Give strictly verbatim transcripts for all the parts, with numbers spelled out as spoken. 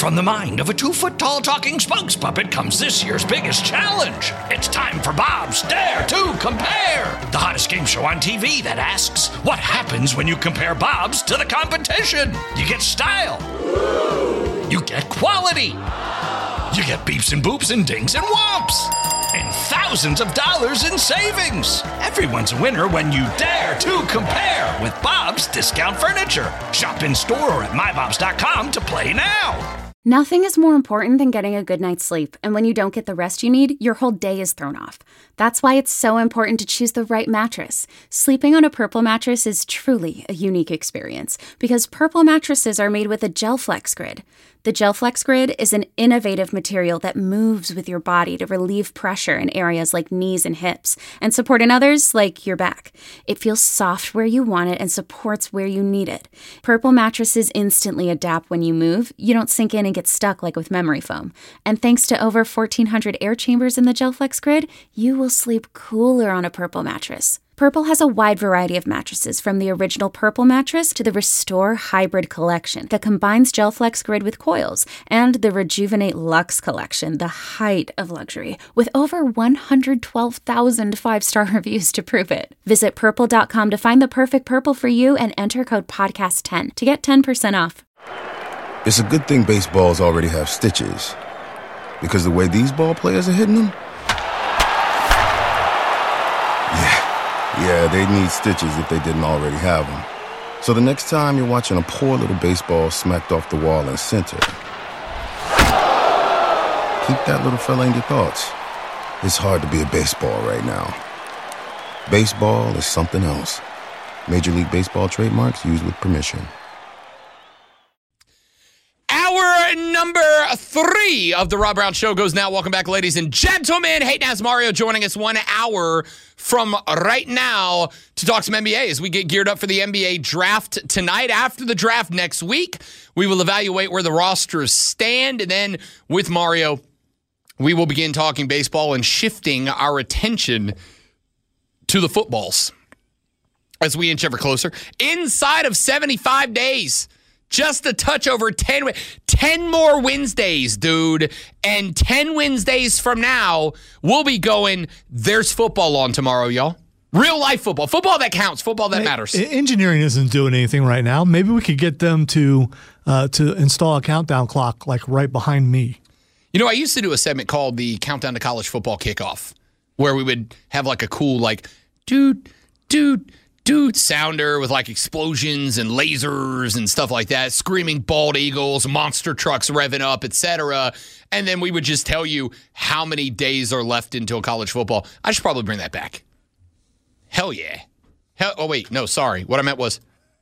From the mind of a two-foot-tall talking spokes puppet comes this year's biggest challenge. It's time for Bob's Dare to Compare, the hottest game show on T V that asks, what happens when you compare Bobs to the competition? You get style. You get quality. You get beeps and boops and dings and whomps. And thousands of dollars in savings. Everyone's a winner when you dare to compare with Bob's Discount Furniture. Shop in store or at my bobs dot com to play now. Nothing is more important than getting a good night's sleep, and when you don't get the rest you need, your whole day is thrown off. That's why it's so important to choose the right mattress. Sleeping on a Purple mattress is truly a unique experience, because Purple mattresses are made with a GelFlex Grid. The GelFlex Grid is an innovative material that moves with your body to relieve pressure in areas like knees and hips, and support in others like your back. It feels soft where you want it and supports where you need it. Purple mattresses instantly adapt when you move. You don't sink in and get stuck like with memory foam. And thanks to over fourteen hundred air chambers in the GelFlex Grid, you will sleep cooler on a Purple mattress. Purple has a wide variety of mattresses, from the original Purple mattress to the Restore Hybrid collection that combines GelFlex Grid with coils, and the Rejuvenate Luxe collection, the height of luxury, with over one hundred twelve thousand five-star reviews to prove it. Visit purple dot com to find the perfect Purple for you and enter code podcast ten to get ten percent off. It's a good thing baseballs already have stitches, because the way these ball players are hitting them, yeah. Yeah, they need stitches if they didn't already have them. So the next time you're watching a poor little baseball smacked off the wall in center, keep that little fella in your thoughts. It's hard to be a baseball right now. Baseball is something else. Major League Baseball trademarks used with permission. Hour number three of the Rob Brown Show goes now. Welcome back, ladies and gentlemen. Hey, Naz Mario joining us one hour from right now to talk some N B A as we get geared up for the N B A draft tonight. After the draft next week, we will evaluate where the rosters stand. And then with Mario, we will begin talking baseball and shifting our attention to the footballs as we inch ever closer. Inside of seventy-five days, just a touch over ten, ten more Wednesdays, dude. And ten Wednesdays from now, we'll be going, there's football on tomorrow, y'all. Real life football. Football that counts. Football that matters. Engineering isn't doing anything right now. Maybe we could get them to uh, to install a countdown clock like right behind me. You know, I used to do a segment called the Countdown to College Football Kickoff, where we would have like a cool like, dude, dude, dude sounder with like explosions and lasers and stuff like that, screaming bald eagles, monster trucks revving up, et cetera. And then we would just tell you how many days are left until college football. I should probably bring that back. Hell yeah. Hell, oh, wait. No, sorry. What I meant was.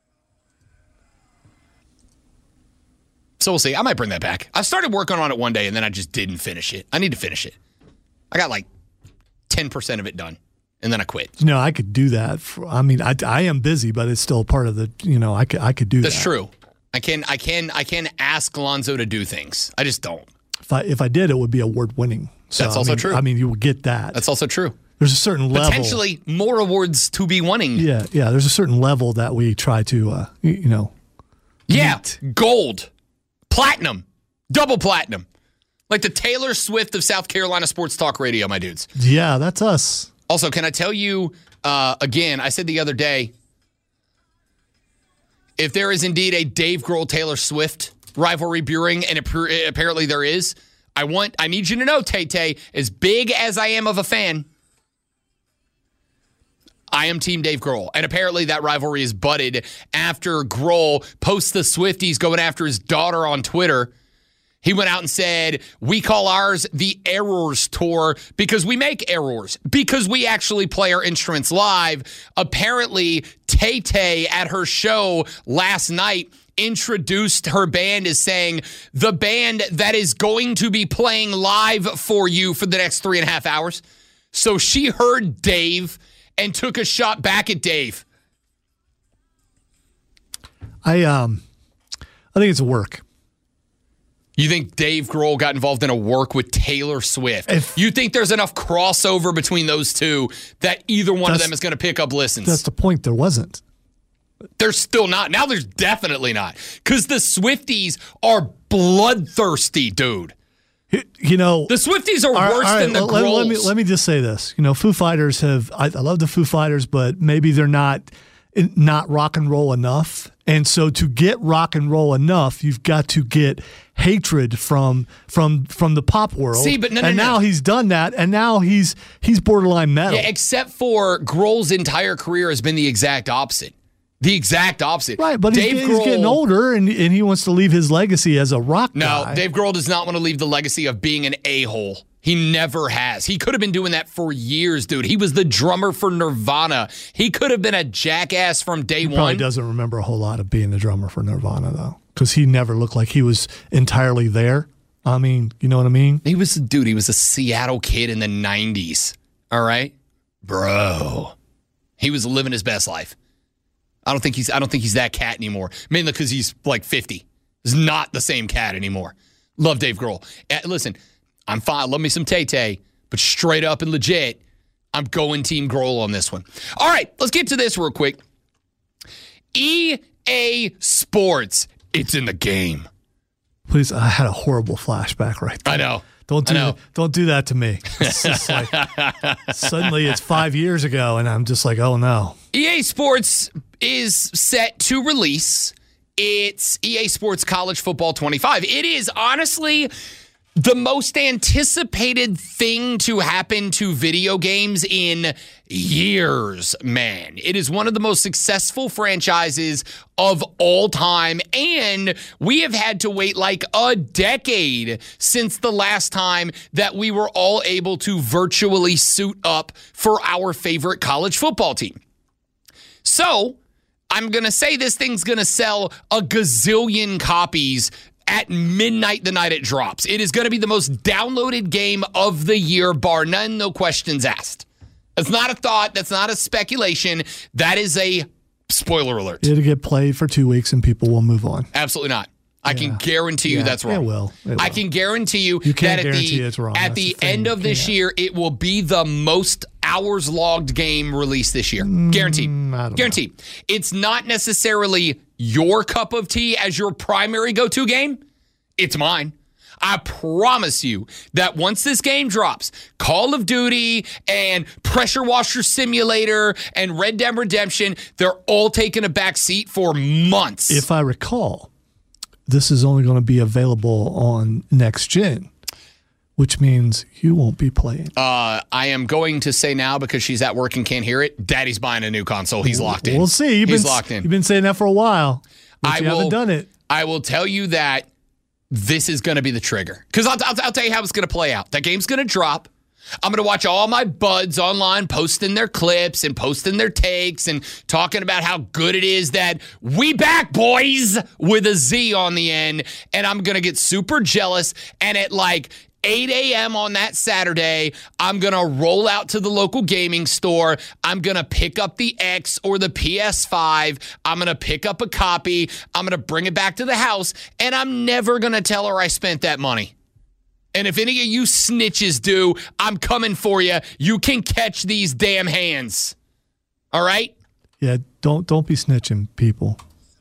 So we'll see. I might bring that back. I started working on it one day and then I just didn't finish it. I need to finish it. I got like ten percent of it done. And then I quit. You know, I could do that. For, I mean, I, I am busy, but it's still part of the, you know, I could, I could do That's that. That's true. I can, I can, I can ask Lonzo to do things. I just don't. If I, if I did, it would be award winning. So, That's also I mean, true. I mean, you would get that. That's also true. There's a certain level. Potentially more awards to be winning. Yeah, yeah. There's a certain level that we try to, uh, you, you know. Yeah, meet. Gold, platinum, double platinum. Like the Taylor Swift of South Carolina sports talk radio, my dudes. Yeah, that's us. Also, can I tell you, uh, again, I said the other day, if there is indeed a Dave Grohl-Taylor Swift rivalry brewing, and apparently there is, I want, I need you to know, Tay-Tay, as big as I am of a fan, I am Team Dave Grohl. And apparently that rivalry is budded after Grohl posts the Swifties going after his daughter on Twitter. He went out and said, we call ours the Errors Tour because we make errors, because we actually play our instruments live. Apparently, Tay-Tay at her show last night introduced her band as saying, the band that is going to be playing live for you for the next three and a half hours. So she heard Dave and took a shot back at Dave. I um, I think it's a work. You think Dave Grohl got involved in a work with Taylor Swift? If, you think there's enough crossover between those two that either one of them is going to pick up listens? That's the point. There wasn't. There's still not. Now there's definitely not. Because the Swifties are bloodthirsty, dude. You know, the Swifties are all, worse all right, than the let, Grolls. Let me, let me just say this. You know, Foo Fighters have, I, I love the Foo Fighters, but maybe they're not not rock and roll enough. And so to get rock and roll enough, you've got to get hatred from from from the pop world. See, but no, no, and no. now he's done that, and now he's he's borderline metal. Yeah, except for Grohl's entire career has been the exact opposite. The exact opposite. Right, but Dave he's, Grohl, he's getting older, and, and he wants to leave his legacy as a rock No, guy. Dave Grohl does not want to leave the legacy of being an a-hole. He never has. He could have been doing that for years, dude. He was the drummer for Nirvana. He could have been a jackass from day He one. probably doesn't remember a whole lot of being the drummer for Nirvana, though, because he never looked like he was entirely there. I mean, you know what I mean? He was, dude, he was a Seattle kid in the nineties. All right? Bro. He was living his best life. I don't think he's I don't think he's that cat anymore. Mainly because he's like fifty. He's not the same cat anymore. Love Dave Grohl. Uh, listen, I'm fine. Love me some Tay-Tay, but straight up and legit, I'm going Team Grohl on this one. All right, let's get to this real quick. E A Sports. It's in the game. Please, I had a horrible flashback right there. I know. Don't do I know. that. Don't do that to me. It's just like suddenly it's five years ago, and I'm just like, oh no. E A Sports is set to release its E A Sports College Football twenty-five. It is honestly the most anticipated thing to happen to video games in years, man. It is one of the most successful franchises of all time, and we have had to wait like a decade since the last time that we were all able to virtually suit up for our favorite college football team. So, I'm going to say this thing's going to sell a gazillion copies at midnight the night it drops. It is going to be the most downloaded game of the year, bar none, no questions asked. That's not a thought. That's not a speculation. That is a spoiler alert. It'll get played for two weeks and people will move on. Absolutely not. I Yeah. can guarantee you Yeah, that's wrong. It will. It will. I can guarantee you, You can't that at guarantee the, it's wrong. at That's the the thing. end of You this can't. year, it will be the most hours logged game released this year. Guaranteed. Mm, I don't Guaranteed. It's not necessarily your cup of tea as your primary go-to game. It's mine. I promise you that once this game drops, Call of Duty and Pressure Washer Simulator and Red Dead Redemption, they're all taking a back seat for months. If I recall, this is only going to be available on next gen, which means you won't be playing. Uh, I am going to say now, because she's at work and can't hear it, Daddy's buying a new console. He's locked in. We'll see. You've He's been, locked in. You've been saying that for a while, but I you will, haven't done it. I will tell you that this is going to be the trigger. Because I'll, I'll, I'll tell you how it's going to play out. That game's going to drop. I'm going to watch all my buds online posting their clips and posting their takes and talking about how good it is that we back, boys, with a Z on the end. And I'm going to get super jealous. And at like eight a.m. on that Saturday, I'm going to roll out to the local gaming store. I'm going to pick up the X or the P S five. I'm going to pick up a copy. I'm going to bring it back to the house. And I'm never going to tell her I spent that money. And if any of you snitches do, I'm coming for you. You can catch these damn hands. All right? Yeah, don't don't be snitching, people.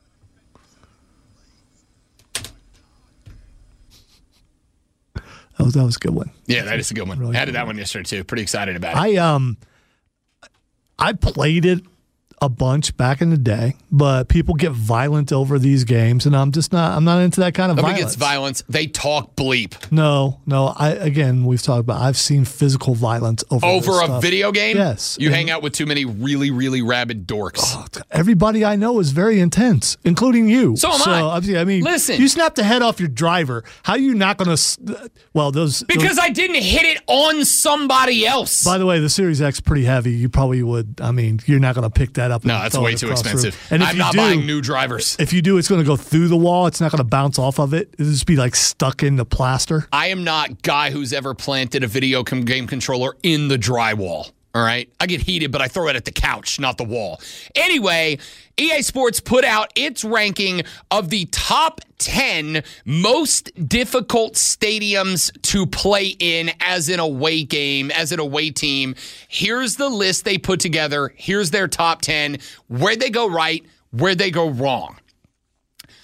That was that was a good one. Yeah, that is a good one. Really I added good that one yesterday, too. Pretty excited about it. I um I played it a bunch back in the day, but people get violent over these games, and I'm just not. I'm not into that kind of Nobody violence. gets violence. They talk bleep. No, no. I again, we've talked about. I've seen physical violence over Over this a stuff. video game? Yes. You And- hang out with too many really, really rabid dorks. Everybody I know is very intense, including you. So am I. I. I mean, Listen. you snapped the head off your driver. How are you not going to? Well, those Because those, I didn't hit it on somebody else. By the way, the Series X pretty heavy. You probably would. I mean, you're not going to pick that up. no, and that's throw way it too across the room. expensive. And if I'm you not do, buying new drivers. If you do, it's going to go through the wall. It's not going to bounce off of it. It'll just be like stuck in the plaster. I am not guy who's ever planted a video com- game controller in the drywall. All right. I get heated, but I throw it at the couch, not the wall. Anyway, E A Sports put out its ranking of the top ten most difficult stadiums to play in as an away game, as an away team. Here's the list they put together. Here's their top ten, where they go right, where they go wrong.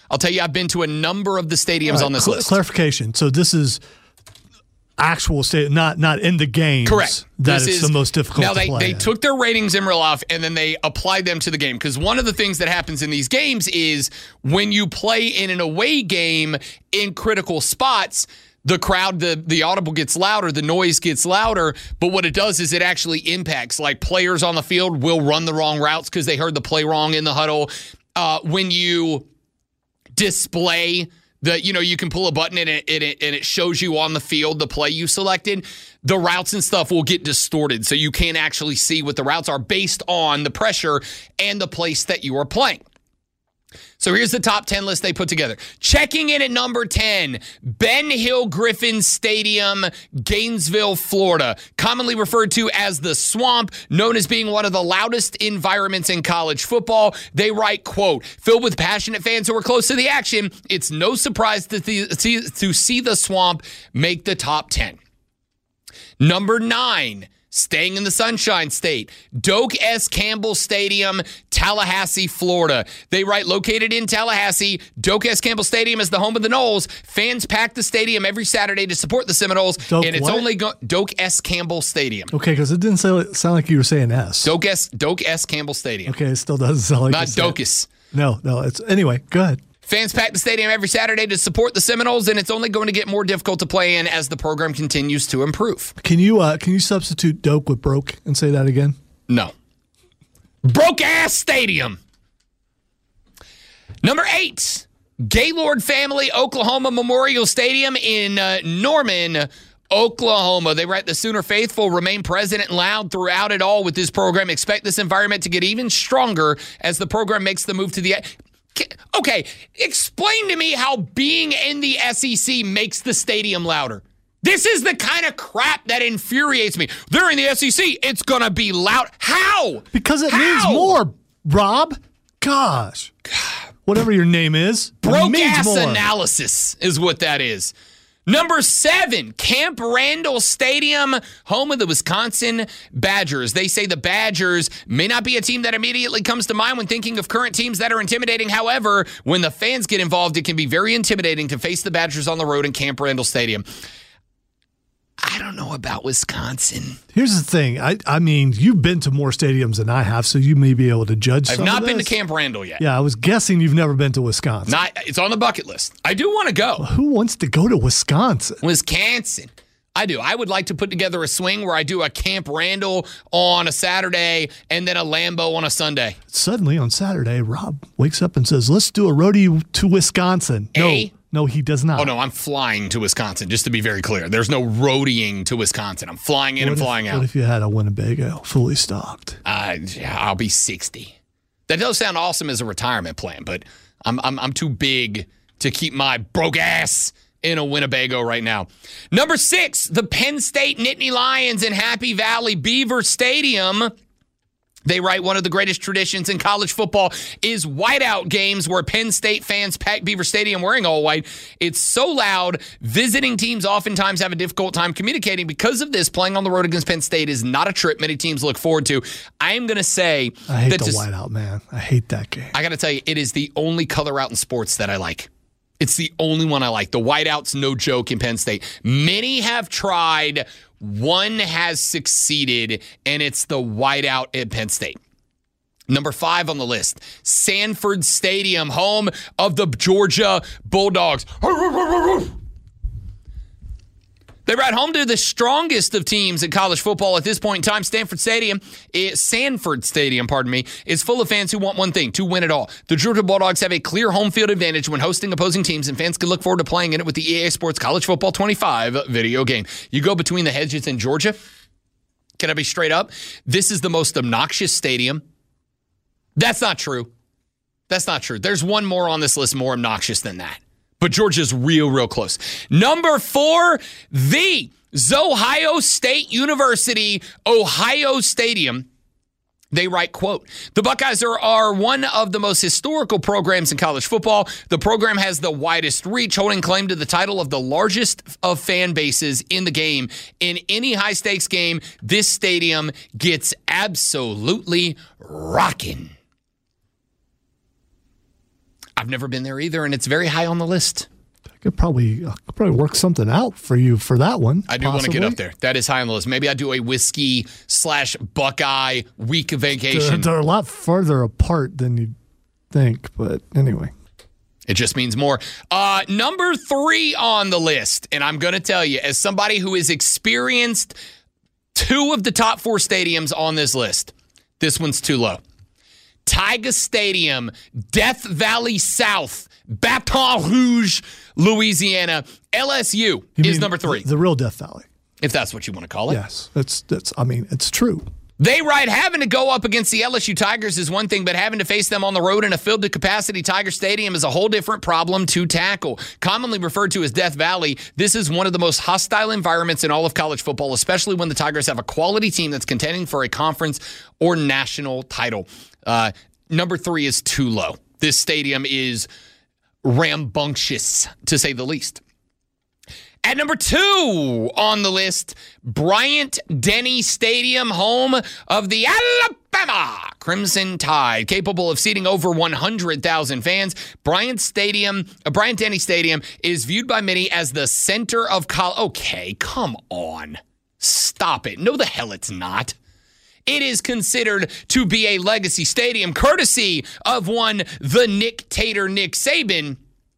I'll tell you, I've been to a number of the stadiums right, on this cl- list. Clarification. So this is actual state, not not in the games. Correct. That This it's is- the most difficult Now, to they, play they in. took their ratings in real life and then they applied them to the game. Because one of the things that happens in these games is when you play in an away game in critical spots, the crowd, the, the audible gets louder, the noise gets louder. But what it does is it actually impacts. Like players on the field will run the wrong routes because they heard the play wrong in the huddle. Uh, when you display the, you know, you can pull a button and it, and it and it shows you on the field the play you selected. The routes and stuff will get distorted, so you can't actually see what the routes are based on the pressure and the place that you are playing. So here's the top ten list they put together. Checking in at number ten, Ben Hill Griffin Stadium, Gainesville, Florida. Commonly referred to as the Swamp, known as being one of the loudest environments in college football. They write, quote, filled with passionate fans who are close to the action, it's no surprise to, th- see, to see the Swamp make the top ten. Number nine, staying in the Sunshine State, Doak S. Campbell Stadium, Tallahassee, Florida. They write, located in Tallahassee, Doak S. Campbell Stadium is the home of the Noles. Fans pack the stadium every Saturday to support the Seminoles, Doak and it's what? only go- Doak S. Campbell Stadium. Okay, because it didn't sound, sound like you were saying S. Doak S. Doak S. Campbell Stadium. Okay, it still doesn't sound like Not you said- Docus. No, no. It's anyway. Go ahead. Fans pack the stadium every Saturday to support the Seminoles, and it's only going to get more difficult to play in as the program continues to improve. Can you uh, can you substitute doke with broke and say that again? No. Broke ass stadium. Number eight, Gaylord Family Oklahoma Memorial Stadium in uh, Norman, Oklahoma. They write, the Sooner faithful remain present and loud throughout it all with this program. Expect this environment to get even stronger as the program makes the move to the... Okay, explain to me how being in the S E C makes the stadium louder. This is the kind of crap that infuriates me. They're in the S E C. It's going to be loud. How? Because it How? means more, Rob. Gosh. Whatever your name is. it Broke means ass more. analysis is what that is. Number seven, Camp Randall Stadium, home of the Wisconsin Badgers. They say the Badgers may not be a team that immediately comes to mind when thinking of current teams that are intimidating. However, when the fans get involved, it can be very intimidating to face the Badgers on the road in Camp Randall Stadium. I don't know about Wisconsin. Here's the thing. I I mean, you've been to more stadiums than I have, so you may be able to judge I've some not of been to this. Camp Randall yet. Yeah, I was guessing you've never been to Wisconsin. Not, it's on the bucket list. I do want to go. Who wants to go to Wisconsin? Wisconsin. I do. I would like to put together a swing where I do a Camp Randall on a Saturday and then a Lambeau on a Sunday. Suddenly on Saturday, Rob wakes up and says, let's do a roadie to Wisconsin. A? No, no, he does not. Oh, no, I'm flying to Wisconsin, just to be very clear. There's no roadieing to Wisconsin. I'm flying in What and if- flying What out. if you had a Winnebago fully stocked? Uh, yeah, I'll be sixty. That does sound awesome as a retirement plan, but I'm, I'm, I'm too big to keep my broke ass in a Winnebago right now. Number six, the Penn State Nittany Lions in Happy Valley Beaver Stadium. They write, one of the greatest traditions in college football is whiteout games where Penn State fans pack Beaver Stadium wearing all white. It's so loud, visiting teams oftentimes have a difficult time communicating. Because of this, playing on the road against Penn State is not a trip many teams look forward to. I am going to say I hate that the to- whiteout, man. I hate that game. I got to tell you, it is the only color out in sports that I like. It's the only one I like. The whiteout's no joke in Penn State. Many have tried. One has succeeded, and it's the whiteout at Penn State. Number five on the list, Sanford Stadium, home of the Georgia Bulldogs. They ride home to the strongest of teams in college football at this point in time. Stanford Stadium, is, Sanford Stadium, pardon me, is full of fans who want one thing, to win it all. The Georgia Bulldogs have a clear home field advantage when hosting opposing teams, and fans can look forward to playing in it with the E A Sports College Football twenty-five video game. You go between the hedges in Georgia. Can I be straight up? This is the most obnoxious stadium. That's not true. That's not true. There's one more on this list more obnoxious than that. But Georgia's real, real close. Number four, the Ohio State University, Ohio Stadium. They write, quote, the Buckeyes are, are one of the most historical programs in college football. The program has the widest reach, holding claim to the title of the largest of fan bases in the game. In any high-stakes game, this stadium gets absolutely rocking. I've never been there either, and it's very high on the list. I could probably uh, could probably work something out for you for that one. I do want to get up there. That is high on the list. Maybe I do a whiskey slash Buckeye week of vacation. They're, they're a lot further apart than you think, but anyway. It just means more. Uh, number three on the list, and I'm going to tell you, as somebody who has experienced two of the top four stadiums on this list, this one's too low. Tiger Stadium, Death Valley South, Baton Rouge, Louisiana. L S U You is mean number three. The, the real Death Valley. If that's what you want to call it. Yes, that's that's. I mean, it's true. They right having to go up against the L S U Tigers is one thing, but having to face them on the road in a filled to capacity Tiger Stadium is a whole different problem to tackle. Commonly referred to as Death Valley, this is one of the most hostile environments in all of college football, especially when the Tigers have a quality team that's contending for a conference or national title. Uh, number three is too low. This stadium is rambunctious, to say the least. At number two on the list, Bryant-Denny Stadium, home of the Alabama Crimson Tide, capable of seating over one hundred thousand fans. Bryant Stadium, uh, Bryant-Denny Stadium is viewed by many as the center of college. Okay, come on. Stop it. No, the hell it's not. It is considered to be a legacy stadium, courtesy of one, the Nick Tater, Nick Saban.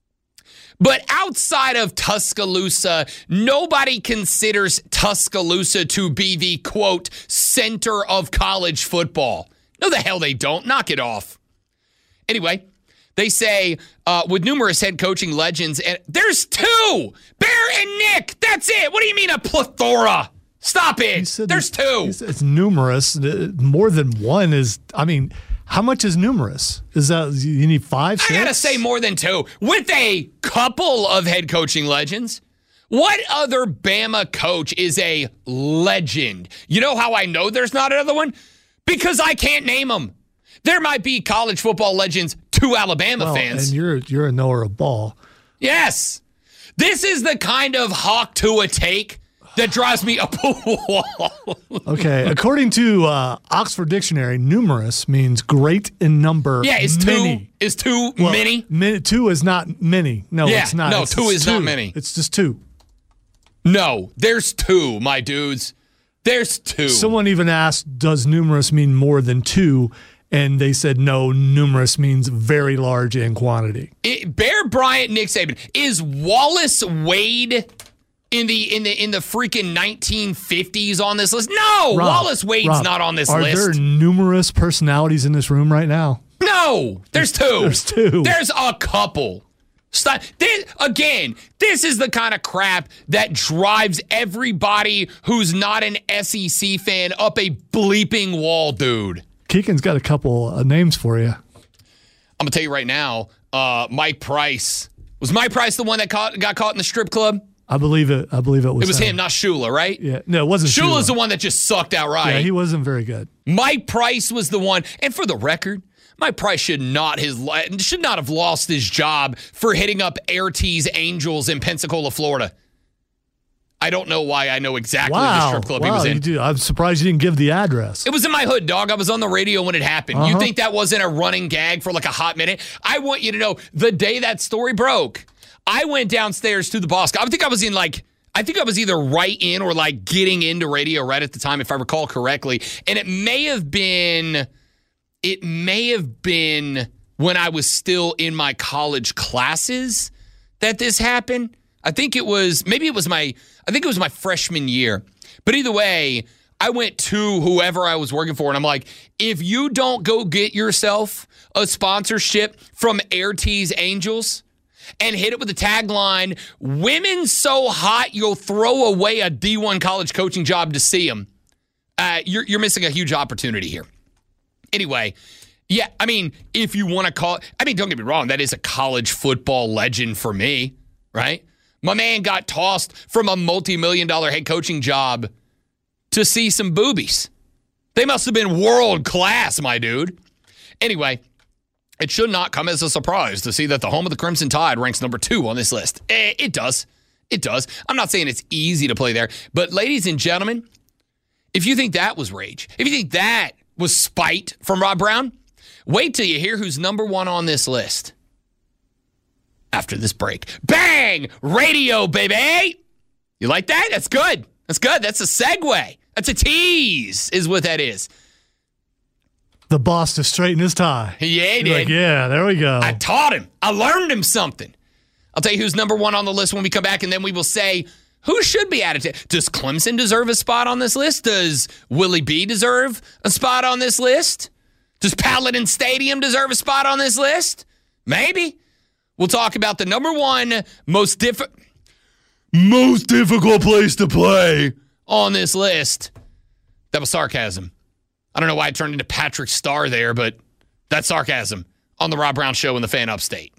But outside of Tuscaloosa, nobody considers Tuscaloosa to be the, quote, center of college football. No, the hell they don't. Knock it off. Anyway, they say uh, with numerous head coaching legends, and there's two, Bear and Nick. That's it. What do you mean a plethora? Stop it. There's two. It's numerous. More than one is, I mean... How much is numerous? Is that you need five, six? I gotta say more than two. With a couple of head coaching legends. What other Bama coach is a legend? You know how I know there's not another one? Because I can't name them. There might be college football legends to Alabama well, fans. And you're you're a knower of ball. Yes. This is the kind of hawk to a take that drives me up a wall. Okay, according to uh, Oxford Dictionary, numerous means great in number. Yeah, is many. two is two well, many? Many two is not many. No, yeah, it's not. No, it's, two it's is two. not many. It's just two. No, there's two, my dudes. There's two. Someone even asked, "Does numerous mean more than two?" And they said, "No, numerous means very large in quantity." It, Bear Bryant, Nick Saban, is Wallace Wade in the in the in the freaking nineteen fifties on this list? No, Rob, Wallace Wade's Rob, not on this are list. Are there numerous personalities in this room right now? No, there's two. There's two. There's a couple. Stop. This, again, this is the kind of crap that drives everybody who's not an S E C fan up a bleeping wall, dude. Keegan's got a couple uh, names for you. I'm going to tell you right now, uh, Mike Price. Was Mike Price the one that caught, got caught in the strip club? I believe it. I believe it was It was him, him not Shula, right? Yeah. No, it wasn't Shula. Shula's the one that just sucked outright. Yeah, he wasn't very good. Mike Price was the one. And for the record, Mike Price should not his should not have lost his job for hitting up Air T's Angels in Pensacola, Florida. I don't know why I know exactly wow. the strip club wow, he was in. You do. I'm surprised you didn't give the address. It was in my hood, dog. I was on the radio when it happened. Uh-huh. You think that wasn't a running gag for like a hot minute? I want you to know, the day that story broke, I went downstairs to the boss. I think I was in like, I think I was either right in or like getting into radio right at the time, if I recall correctly. And it may have been, it may have been when I was still in my college classes that this happened. I think it was, maybe it was my, I think it was my freshman year. But either way, I went to whoever I was working for, and I'm like, if you don't go get yourself a sponsorship from Air T's Angels and hit it with the tagline, women so hot you'll throw away a D one college coaching job to see them, uh, you're, you're missing a huge opportunity here. Anyway, yeah, I mean, if you want to call, I mean, don't get me wrong, that is a college football legend for me, right? My man got tossed from a multi-million dollar head coaching job to see some boobies. They must have been world class, my dude. Anyway, it should not come as a surprise to see that the home of the Crimson Tide ranks number two on this list. Eh, it does. It does. I'm not saying it's easy to play there, but ladies and gentlemen, if you think that was rage, if you think that was spite from Rob Brown, wait till you hear who's number one on this list. after this break. Bang! Radio, baby! You like that? That's good. That's good. That's a segue. That's a tease, is what that is. The boss to straighten his tie. Yeah, he He's did. like, yeah, there we go. I taught him. I learned him something. I'll tell you who's number one on the list when we come back, and then we will say who should be added to. Does Clemson deserve a spot on this list? Does Willie B deserve a spot on this list? Does Paladin Stadium deserve a spot on this list? Maybe. We'll talk about the number one most diff- most difficult place to play on this list. That was sarcasm. I don't know why it turned into Patrick Starr there, but that's sarcasm on the Rob Brown Show in the Fan Upstate.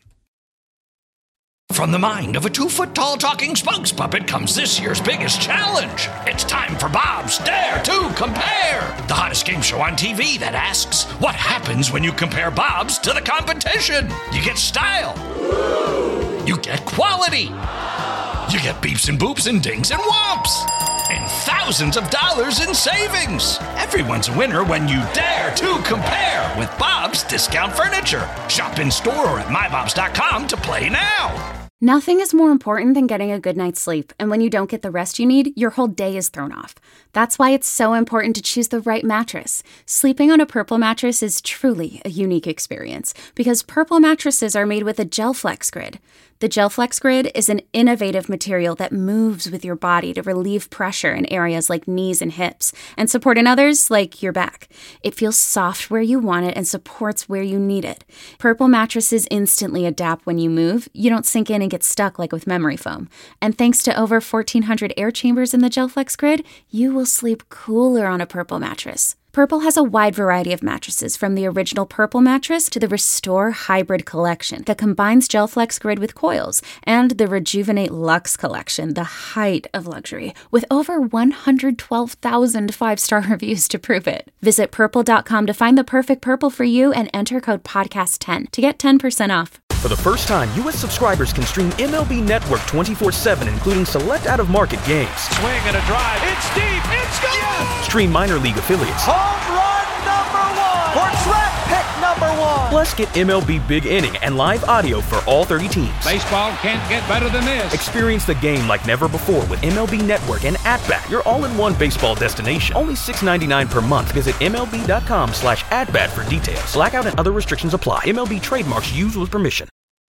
From the mind of a two-foot-tall talking spokes puppet comes this year's biggest challenge. It's time for Bob's Dare to Compare, the hottest game show on T V that asks, what happens when you compare Bob's to the competition? You get style. You get quality. You get beeps and boops and dings and whomps. And thousands of dollars in savings. Everyone's a winner when you dare to compare with Bob's Discount Furniture. Shop in store or at my bobs dot com to play now. Nothing is more important than getting a good night's sleep, and when you don't get the rest you need, your whole day is thrown off. That's why it's so important to choose the right mattress. Sleeping on a Purple mattress is truly a unique experience, because Purple mattresses are made with a GelFlex Grid. The GelFlex Grid is an innovative material that moves with your body to relieve pressure in areas like knees and hips, and support in others like your back. It feels soft where you want it and supports where you need it. Purple mattresses instantly adapt when you move. You don't sink in and get stuck like with memory foam. And thanks to over fourteen hundred air chambers in the GelFlex Grid, you will sleep cooler on a Purple mattress. Purple has a wide variety of mattresses, from the original Purple mattress to the Restore Hybrid collection that combines GelFlex Grid with coils, and the Rejuvenate Luxe collection, the height of luxury, with over one hundred twelve thousand five-star reviews to prove it. Visit purple dot com to find the perfect Purple for you and enter code podcast ten to get ten percent off. For the first time, U S subscribers can stream M L B Network twenty-four seven, including select out-of-market games. Swing and a drive. It's deep. It's gone. Yes! Stream minor league affiliates. Home run number one. Or draft pick number one. Plus, get M L B Big Inning and live audio for all thirty teams. Baseball can't get better than this. Experience the game like never before with M L B Network and At-Bat, your all-in-one baseball destination. Only six dollars and ninety-nine cents per month. Visit M L B dot com slash at-bat for details. Blackout and other restrictions apply. M L B trademarks used with permission.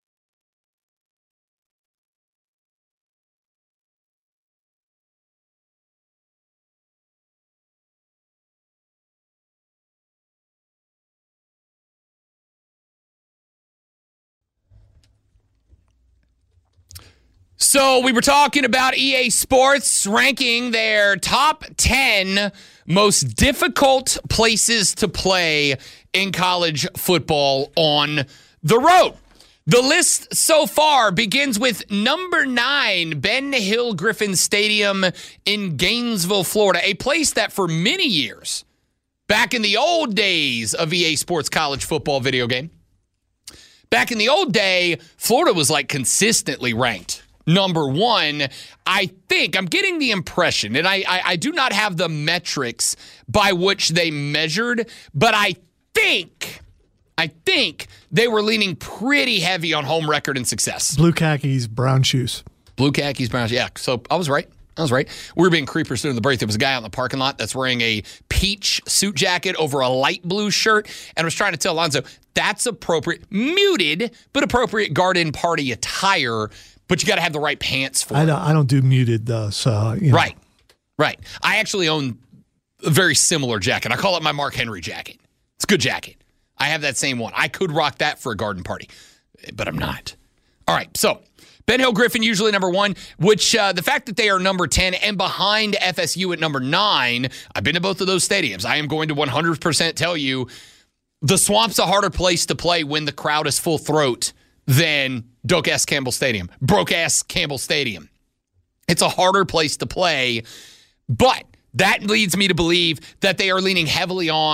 So we were talking about E A Sports ranking their top ten most difficult places to play in college football on the road. The list so far begins with number nine, Ben Hill Griffin Stadium in Gainesville, Florida, a place that for many years, back in the old days of E A Sports college football video game, back in the old day, Florida was like consistently ranked number one. I think, I'm getting the impression, and I, I, I do not have the metrics by which they measured, but I think, I think they were leaning pretty heavy on home record and success. Blue khakis, brown shoes. Blue khakis, brown shoes. Yeah, so I was right. I was right. We were being creepers during the break. There was a guy out in the parking lot that's wearing a peach suit jacket over a light blue shirt, and was trying to tell Alonzo, that's appropriate, muted, but appropriate garden party attire. But you got to have the right pants for I it. don't, I don't do muted, though. So, you know. Right, right. I actually own a very similar jacket. I call it my Mark Henry jacket. It's a good jacket. I have that same one. I could rock that for a garden party, but I'm not. All right, so Ben Hill Griffin, usually number one, which uh, the fact that they are number ten and behind F S U at number nine, I've been to both of those stadiums. I am going to one hundred percent tell you the Swamp's a harder place to play when the crowd is full throat than Doak-ass Campbell Stadium, broke-ass Campbell Stadium. It's a harder place to play, but that leads me to believe that they are leaning heavily on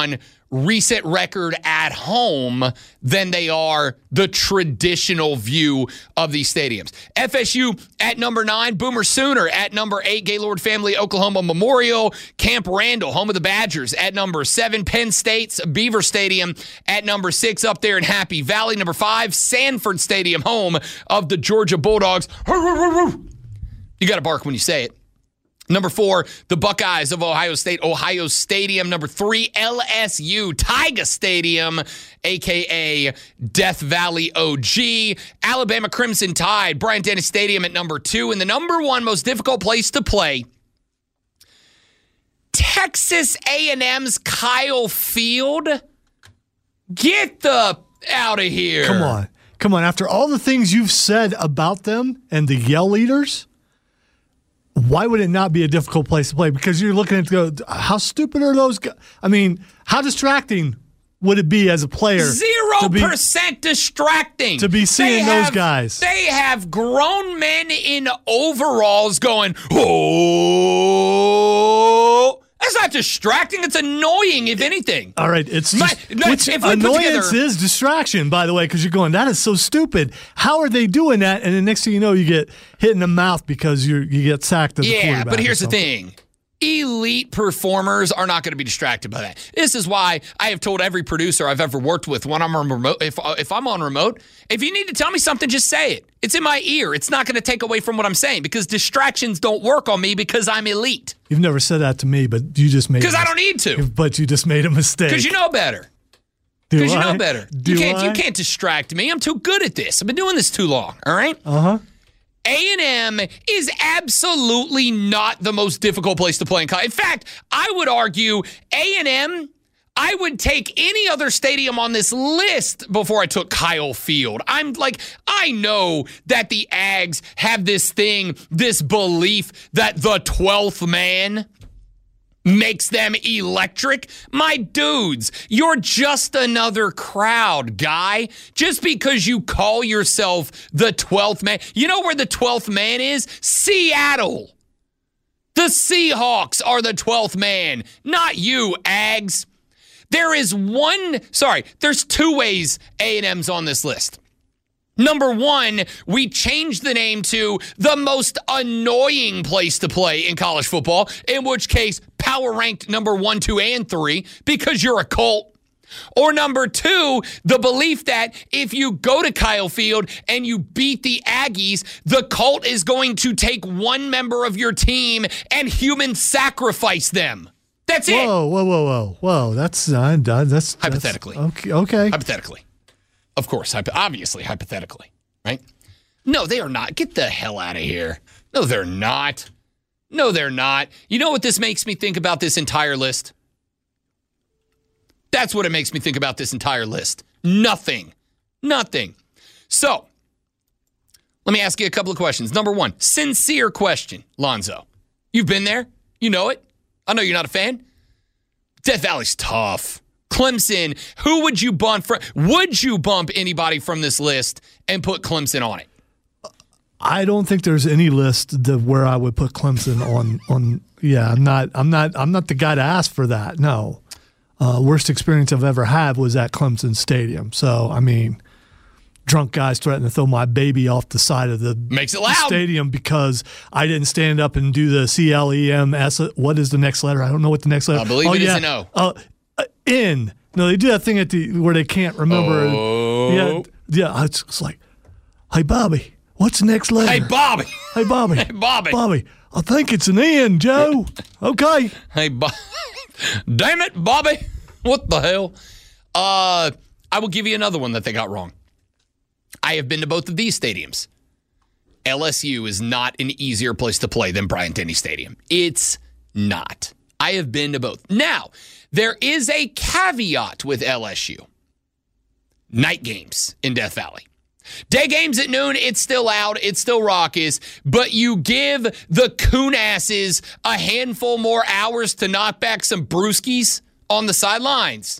recent record at home than they are the traditional view of these stadiums. F S U at number nine, Boomer Sooner at number eight, Gaylord Family Oklahoma Memorial, Camp Randall, home of the Badgers, at number seven, Penn State's Beaver Stadium at number six, up there in Happy Valley. Number five, Sanford Stadium, home of the Georgia Bulldogs. You got to bark when you say it. Number four, the Buckeyes of Ohio State, Ohio Stadium. Number three, L S U, Tiger Stadium, a k a. Death Valley O G. Alabama Crimson Tide, Bryant-Denny Stadium at number two. And the number one most difficult place to play, Texas A and M's Kyle Field. Get the out of here. Come on. Come on. After all the things you've said about them and the Yell Eaters, why would it not be a difficult place to play? Because you're looking at go, how stupid are those guys? I mean, how distracting would it be as a player? Zero percent distracting. To be seeing have, those guys. They have grown men in overalls going, oh. That's not distracting. It's annoying, if anything. All right. It's My, just, no, which if we annoyance together, is distraction, by the way, because you're going, that is so stupid. How are they doing that? And the next thing you know, you get hit in the mouth because you you get sacked as a quarterback. Yeah, but here's the thing. Elite performers are not going to be distracted by that. This is why I have told every producer I've ever worked with when I'm on remote, if if I'm on remote, if you need to tell me something, just say it. It's in my ear. It's not going to take away from what I'm saying because distractions don't work on me because I'm elite. You've never said that to me, but you just made because I don't need to. But you just made a mistake because you know better. Because you know better. Do you can't I? you can't distract me. I'm too good at this. I've been doing this too long. All right. Uh huh. A and M is absolutely not the most difficult place to play in college. In fact, I would argue A and M, I would take any other stadium on this list before I took Kyle Field. I'm like, I know that the Ags have this thing, this belief that the twelfth man makes them electric. My dudes, you're just another crowd, guy. Just because you call yourself the twelfth man. You know where the twelfth man is? Seattle. The Seahawks are the twelfth man, not you, Ags. There is one, sorry, there's two ways A and M's on this list. Number one, we changed the name to the most annoying place to play in college football, in which case power ranked number one, two, and three because you're a cult. Or number two, the belief that if you go to Kyle Field and you beat the Aggies, the cult is going to take one member of your team and human sacrifice them. That's it. Whoa, whoa, whoa, whoa, whoa! That's uh, that's hypothetically. That's, okay, okay. Hypothetically. Of course, obviously, hypothetically, right? No, they are not. Get the hell out of here. No, they're not. No, they're not. You know what this makes me think about this entire list? That's what it makes me think about this entire list. Nothing. Nothing. So, let me ask you a couple of questions. Number one, sincere question, Lonzo. You've been there. You know it. I know you're not a fan. Death Valley's tough. Clemson, who would you bump from? Would you bump anybody from this list and put Clemson on it? I don't think there's any list that where I would put Clemson on. On yeah, I'm not. I'm not. I'm not the guy to ask for that. No, uh, worst experience I've ever had was at Clemson Stadium. So I mean, drunk guys threatening to throw my baby off the side of the makes it loud stadium because I didn't stand up and do the C L E M S. What is the next letter? I don't know what the next letter. I believe oh, it yeah. is an O. Uh, Uh, in no, they do that thing at the where they can't remember. Oh. Yeah, yeah. It's, it's like, hey Bobby, what's the next letter? Hey Bobby, hey Bobby, hey Bobby, Bobby. I think it's an N, Joe. Okay. Hey, Bo- damn it, Bobby. What the hell? Uh, I will give you another one that they got wrong. I have been to both of these stadiums. L S U is not an easier place to play than Bryant-Denny Stadium. It's not. I have been to both. Now, there is a caveat with L S U. Night games in Death Valley. Day games at noon, it's still loud, it's still raucous, but you give the coon asses a handful more hours to knock back some brewskis on the sidelines.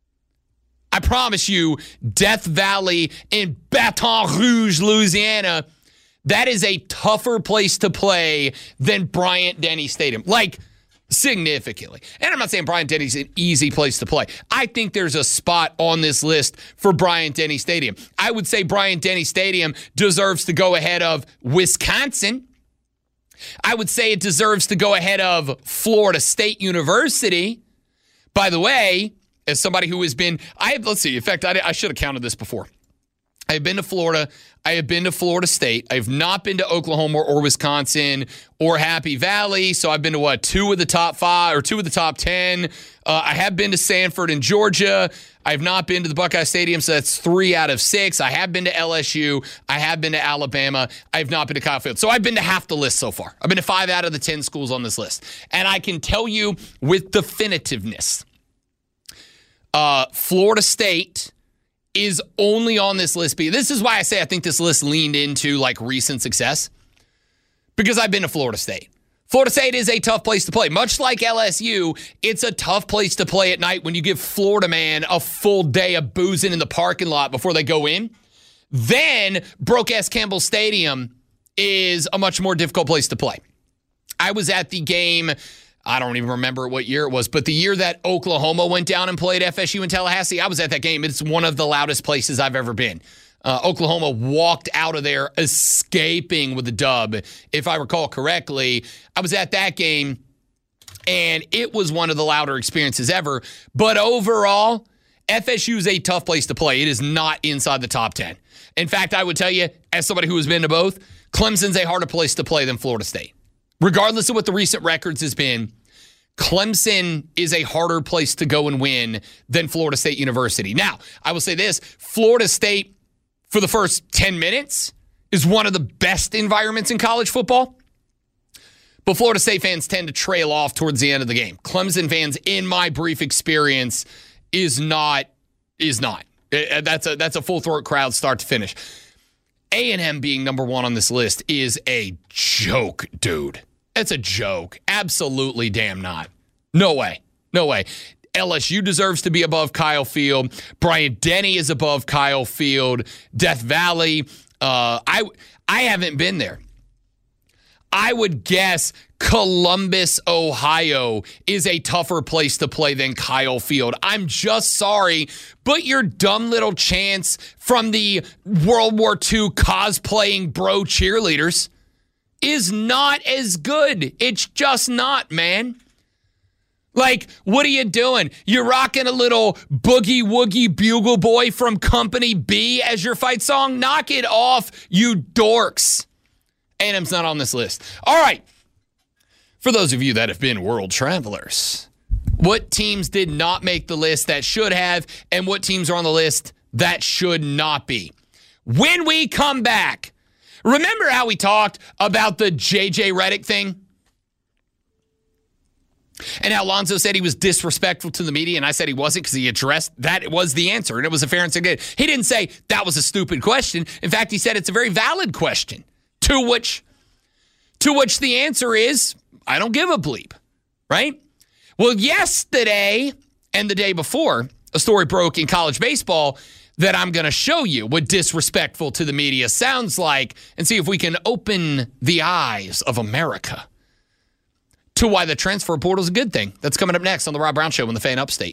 I promise you, Death Valley in Baton Rouge, Louisiana, that is a tougher place to play than Bryant-Denny Stadium. Like, Significantly. And I'm not saying Bryant-Denny's an easy place to play. I think there's a spot on this list for Bryant-Denny Stadium. I would say Bryant-Denny Stadium deserves to go ahead of Wisconsin. I would say it deserves to go ahead of Florida State University. By the way, as somebody who has been, I have, let's see, in fact, I, I should have counted this before. I have been to Florida. I have been to Florida State. I have not been to Oklahoma or Wisconsin or Happy Valley. So I've been to what, two of the top five or two of the top ten. Uh, I have been to Sanford and Georgia. I have not been to the Buckeye Stadium, so that's three out of six. I have been to L S U. I have been to Alabama. I have not been to Kyle Field. So I've been to half the list so far. I've been to five out of the ten schools on this list. And I can tell you with definitiveness, uh, Florida State is only on this list. This is why I say I think this list leaned into like recent success, because I've been to Florida State. Florida State is a tough place to play. Much like L S U, it's a tough place to play at night when you give Florida man a full day of boozing in the parking lot before they go in. Then Broke-Ass Campbell Stadium is a much more difficult place to play. I was at the game, I don't even remember what year it was, but the year that Oklahoma went down and played F S U in Tallahassee, I was at that game. It's one of the loudest places I've ever been. Uh, Oklahoma walked out of there escaping with the dub, if I recall correctly. I was at that game, and it was one of the louder experiences ever. But overall, F S U is a tough place to play. It is not inside the top ten. In fact, I would tell you, as somebody who has been to both, Clemson's a harder place to play than Florida State. Regardless of what the recent records has been, Clemson is a harder place to go and win than Florida State University. Now, I will say this, Florida State, for the first ten minutes, is one of the best environments in college football. But Florida State fans tend to trail off towards the end of the game. Clemson fans, in my brief experience, is not, is not. That's a, that's a full-throat crowd start to finish. A and M being number one on this list is a joke, dude. It's a joke. Absolutely damn not. No way. No way. L S U deserves to be above Kyle Field. Bryant-Denny is above Kyle Field. Death Valley. Uh, I I haven't been there. I would guess Columbus, Ohio is a tougher place to play than Kyle Field. I'm just sorry, but your dumb little chants from the World War Two cosplaying bro cheerleaders is not as good. It's just not, man. Like, what are you doing? You're rocking a little Boogie Woogie Bugle Boy from Company B as your fight song? Knock it off, you dorks. A and M's not on this list. All right. For those of you that have been world travelers, what teams did not make the list that should have, and what teams are on the list that should not be? When we come back, remember how we talked about the J J Redick thing? And how Lonzo said he was disrespectful to the media, and I said he wasn't because he addressed that was the answer, and it was a fair and significant. He didn't say that was a stupid question. In fact, he said it's a very valid question, to which, to which the answer is, I don't give a bleep, right? Well, yesterday and the day before, a story broke in college baseball that I'm going to show you what disrespectful to the media sounds like, and see if we can open the eyes of America to why the transfer portal is a good thing. That's coming up next on The Rob Brown Show on the Fan Upstate.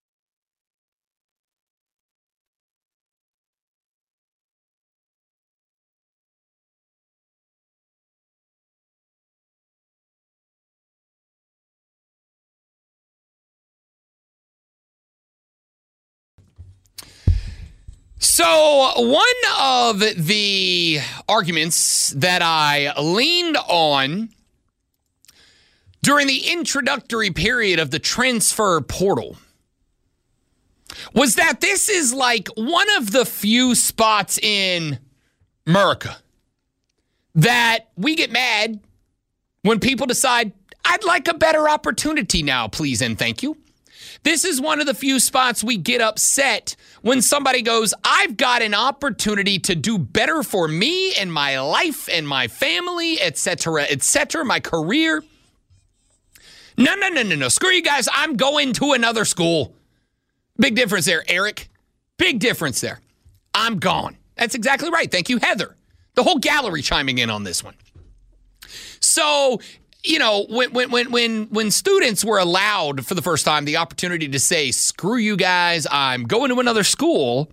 So one of the arguments that I leaned on during the introductory period of the transfer portal was that this is like one of the few spots in America that we get mad when people decide, I'd like a better opportunity now, please and thank you. This is one of the few spots we get upset when somebody goes, I've got an opportunity to do better for me and my life and my family, et cetera, et cetera, my career. No, no, no, no, no. Screw you guys. I'm going to another school. Big difference there, Eric. Big difference there. I'm gone. That's exactly right. Thank you, Heather. The whole gallery chiming in on this one. So you know, when when when when when students were allowed for the first time the opportunity to say, "Screw you guys, I'm going to another school,"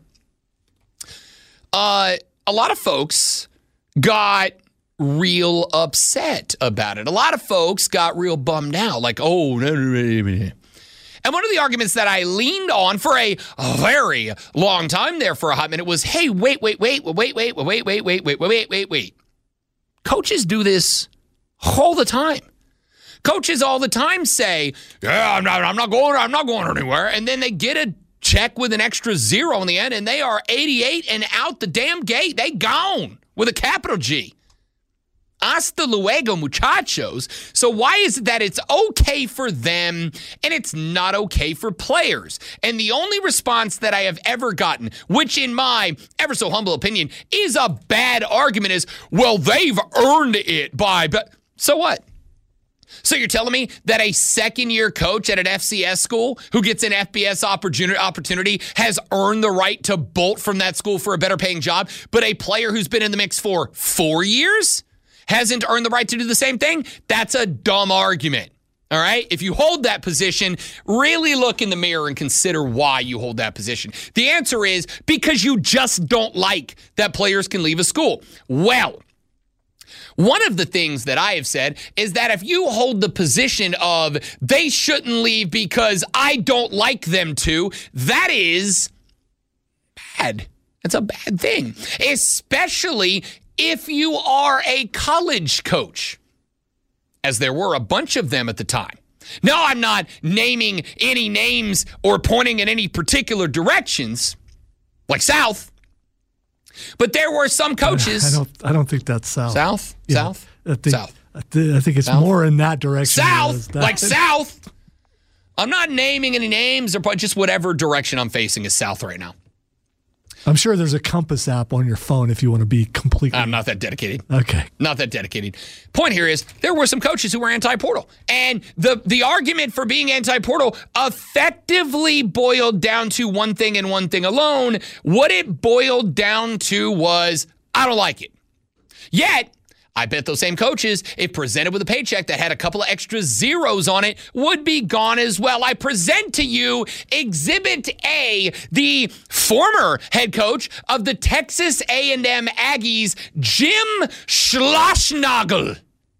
uh, a lot of folks got real upset about it. A lot of folks got real bummed out, like, "Oh, no, no, no, no." And one of the arguments that I leaned on for a very long time there for a hot minute was, "Hey, wait, wait, wait, wait, wait, wait, wait, wait, wait, wait, wait, wait, wait. Coaches do this all the time. Coaches all the time say, yeah, I'm not, I'm not going, I'm not going anywhere." And then they get a check with an extra zero on the end, and they are eighty-eight and out the damn gate. They gone with a capital G. Hasta luego, muchachos. So why is it that it's okay for them and it's not okay for players? And the only response that I have ever gotten, which in my ever so humble opinion is a bad argument, is, well, they've earned it by, but so what? So you're telling me that a second-year coach at an F C S school who gets an F B S opportunity, opportunity has earned the right to bolt from that school for a better-paying job, but a player who's been in the mix for four years hasn't earned the right to do the same thing? That's a dumb argument, all right? If you hold that position, really look in the mirror and consider why you hold that position. The answer is because you just don't like that players can leave a school. Well, one of the things that I have said is that if you hold the position of they shouldn't leave because I don't like them to, that is bad. That's a bad thing, especially if you are a college coach, as there were a bunch of them at the time. No, I'm not naming any names or pointing in any particular directions, like South. But there were some coaches. I don't. I don't think that's South. South. Yeah, South. I think, South. I, th- I think it's South? more in that direction. South, that. like South. I'm not naming any names or just whatever direction I'm facing is South right now. I'm sure there's a Compass app on your phone if you want to be completely. I'm not that dedicated. Okay. Not that dedicated. Point here is there were some coaches who were anti-portal. And the, the argument for being anti-portal effectively boiled down to one thing and one thing alone. What it boiled down to was, I don't like it. Yet, I bet those same coaches, if presented with a paycheck that had a couple of extra zeros on it, would be gone as well. I present to you Exhibit A, the former head coach of the Texas A and M Aggies, Jim Schlossnagle.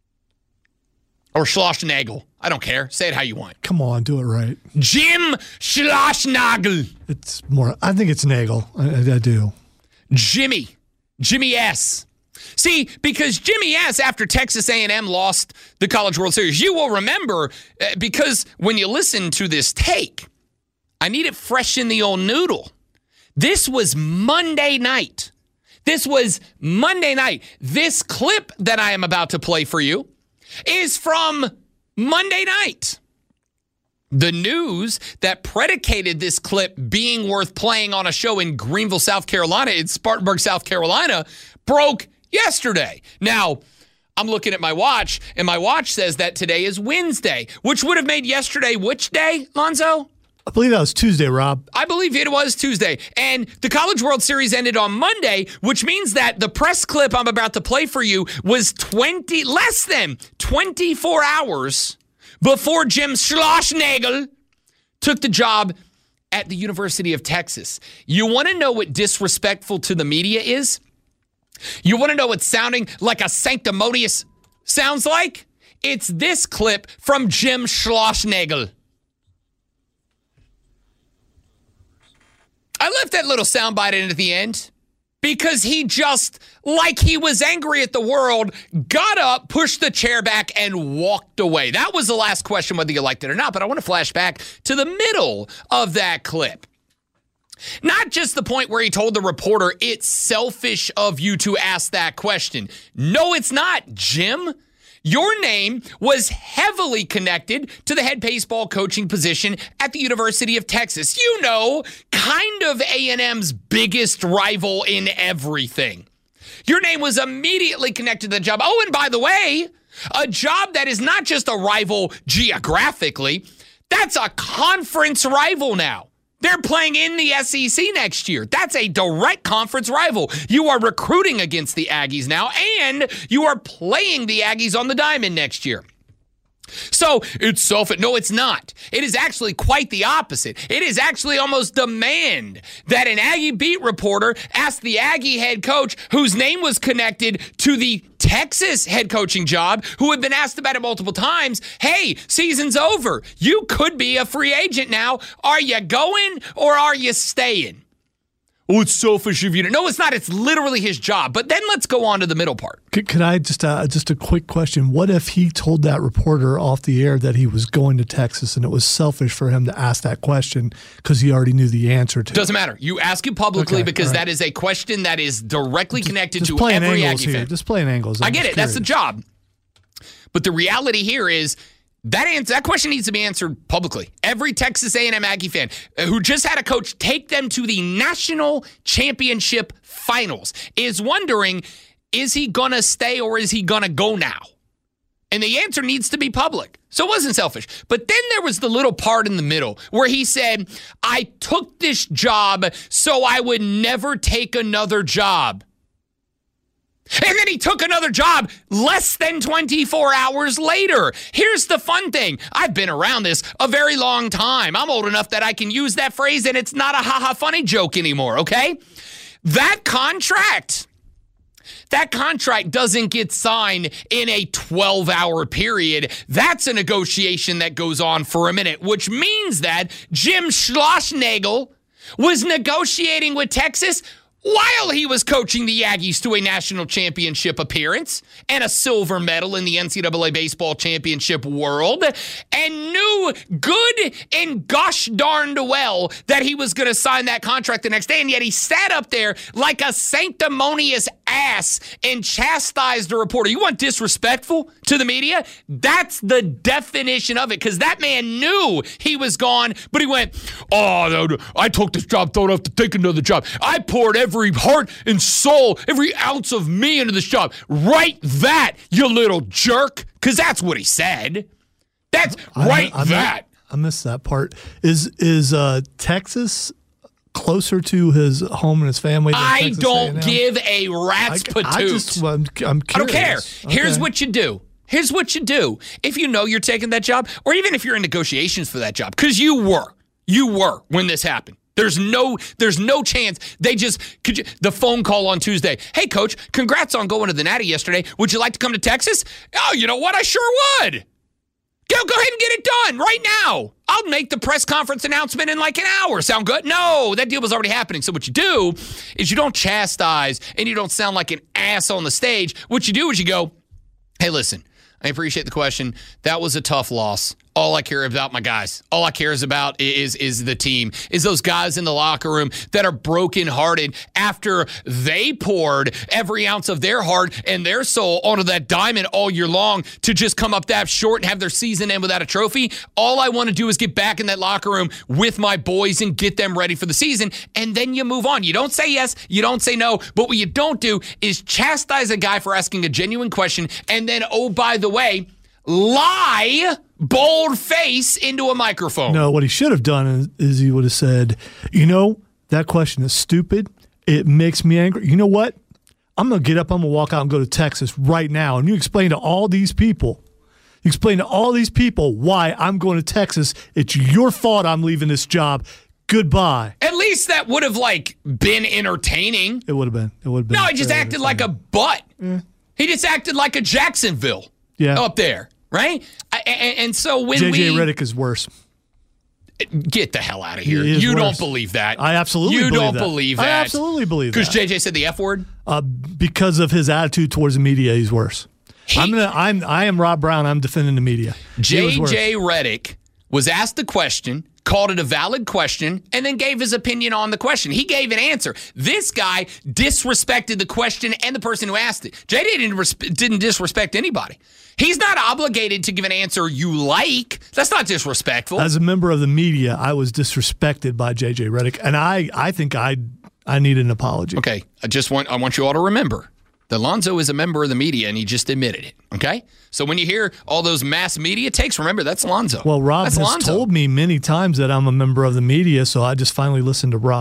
Or Schlossnagle. I don't care. Say it how you want. Come on, do it right. Jim Schlossnagle. It's more, I think it's Nagel. I, I do. Jimmy. Jimmy S. See, because Jimmy S., after Texas A and M lost the College World Series, you will remember, uh, because when you listen to this take, I need it fresh in the old noodle. This was Monday night. This was Monday night. This clip that I am about to play for you is from Monday night. The news that predicated this clip being worth playing on a show in Greenville, South Carolina, in Spartanburg, South Carolina, broke yesterday. Now, I'm looking at my watch, and my watch says that today is Wednesday, which would have made yesterday which day, Lonzo? I believe that was Tuesday, Rob. I believe it was Tuesday. And the College World Series ended on Monday, which means that the press clip I'm about to play for you was twenty less than twenty-four hours before Jim Schlossnagle took the job at the University of Texas. You want to know what disrespectful to the media is? You want to know what sounding like a sanctimonious sounds like? It's this clip from Jim Schlossnagle. I left that little soundbite in at the end because he just, like he was angry at the world, got up, pushed the chair back, and walked away. That was the last question, whether you liked it or not, but I want to flash back to the middle of that clip. Not just the point where he told the reporter, it's selfish of you to ask that question. No, it's not, Jim. Your name was heavily connected to the head baseball coaching position at the University of Texas. You know, kind of A and M's biggest rival in everything. Your name was immediately connected to the job. Oh, and by the way, a job that is not just a rival geographically, that's a conference rival now. They're playing in the S E C next year. That's a direct conference rival. You are recruiting against the Aggies now, and you are playing the Aggies on the diamond next year. So it's selfish. No, it's not. It is actually quite the opposite. It is actually almost demand that an Aggie beat reporter ask the Aggie head coach, whose name was connected to the Texas head coaching job, who had been asked about it multiple times, hey, season's over. You could be a free agent now. Are you going or are you staying? Oh, it's selfish of you to. No, it's not. It's literally his job. But then let's go on to the middle part. Could, could I just uh, just a quick question? What if he told that reporter off the air that he was going to Texas and it was selfish for him to ask that question because he already knew the answer to it? Doesn't matter. You ask it publicly Okay, because right. that is a question that is directly Just- connected just to playing every angles Aggie here. fan. Just playing angles. I'm I get just it. That's the curious. job. But the reality here is that answer, that question needs to be answered publicly. Every Texas A and M Aggie fan who just had a coach take them to the national championship finals is wondering, is he going to stay or is he going to go now? And the answer needs to be public. So it wasn't selfish. But then there was the little part in the middle where he said, I took this job so I would never take another job. And then he took another job less than twenty-four hours later. Here's the fun thing. I've been around this a very long time. I'm old enough that I can use that phrase and it's not a ha-ha funny joke anymore, okay? That contract, that contract doesn't get signed in a twelve-hour period. That's a negotiation that goes on for a minute, which means that Jim Schlossnagle was negotiating with Texas while he was coaching the Aggies to a national championship appearance and a silver medal in the N C double A baseball championship world, and knew good and gosh darned well that he was going to sign that contract the next day, and yet he sat up there like a sanctimonious ass and chastised the reporter. You want disrespectful to the media? That's the definition of it, because that man knew he was gone, but he went, oh, no, I took this job, don't have to take another job. I poured every Every heart and soul, every ounce of me into this job. Write that, you little jerk, because that's what he said. That's I, write I, I, that. I missed that part. Is is uh, Texas closer to his home and his family than I Texas don't A and M? give a rat's I, patoot. I just, I'm, I'm I don't care. curious. Here's Okay. what you do. Here's what you do. If you know you're taking that job, or even if you're in negotiations for that job, because you were, you were when this happened. There's no there's no chance they just could you, the phone call on Tuesday. Hey, coach, congrats on going to the Natty yesterday. Would you like to come to Texas? Oh, you know what? I sure would. Go, go ahead and get it done right now. I'll make the press conference announcement in like an hour. Sound good? No, that deal was already happening. So what you do is you don't chastise and you don't sound like an ass on the stage. What you do is you go, hey, listen, I appreciate the question. That was a tough loss. All I care about my guys. All I care is about is is the team, is those guys in the locker room that are brokenhearted after they poured every ounce of their heart and their soul onto that diamond all year long to just come up that short and have their season end without a trophy. All I want to do is get back in that locker room with my boys and get them ready for the season, and then you move on. You don't say yes, you don't say no, but what you don't do is chastise a guy for asking a genuine question and then, oh, by the way, lie bold face into a microphone. No, what he should have done is, is he would have said, you know, that question is stupid. It makes me angry. You know what? I'm going to get up, I'm going to walk out and go to Texas right now. And you explain to all these people, you explain to all these people why I'm going to Texas. It's your fault I'm leaving this job. Goodbye. At least that would have, like, been entertaining. It would have been. It would have been. No, he just very acted like a butt. Yeah. He just acted like a Jacksonville Yeah. up there, right? I, and, and so when J J we... Redick is worse. Get the hell out of here. He is You worse. don't believe that. I absolutely You believe don't that. believe I that. absolutely believe Because that. J J said the F word? Uh, because of his attitude towards the media, he's worse. He- I'm gonna. I'm. I am Rob Brown. I'm defending the media. He was J worse. J Redick was asked the question, called it a valid question, and then gave his opinion on the question. He gave an answer. This guy disrespected the question and the person who asked it. J J didn't, res- didn't disrespect anybody. He's not obligated to give an answer you like. That's not disrespectful. As a member of the media, I was disrespected by J J Redick, and I. I think I. I need an apology. Okay, I just want I want you all to remember that Lonzo is a member of the media, and he just admitted it. Okay, so when you hear all those mass media takes, remember that's Lonzo. Well, Rob that's has Lonzo. told me many times that I'm a member of the media, so I just finally listened to Rob.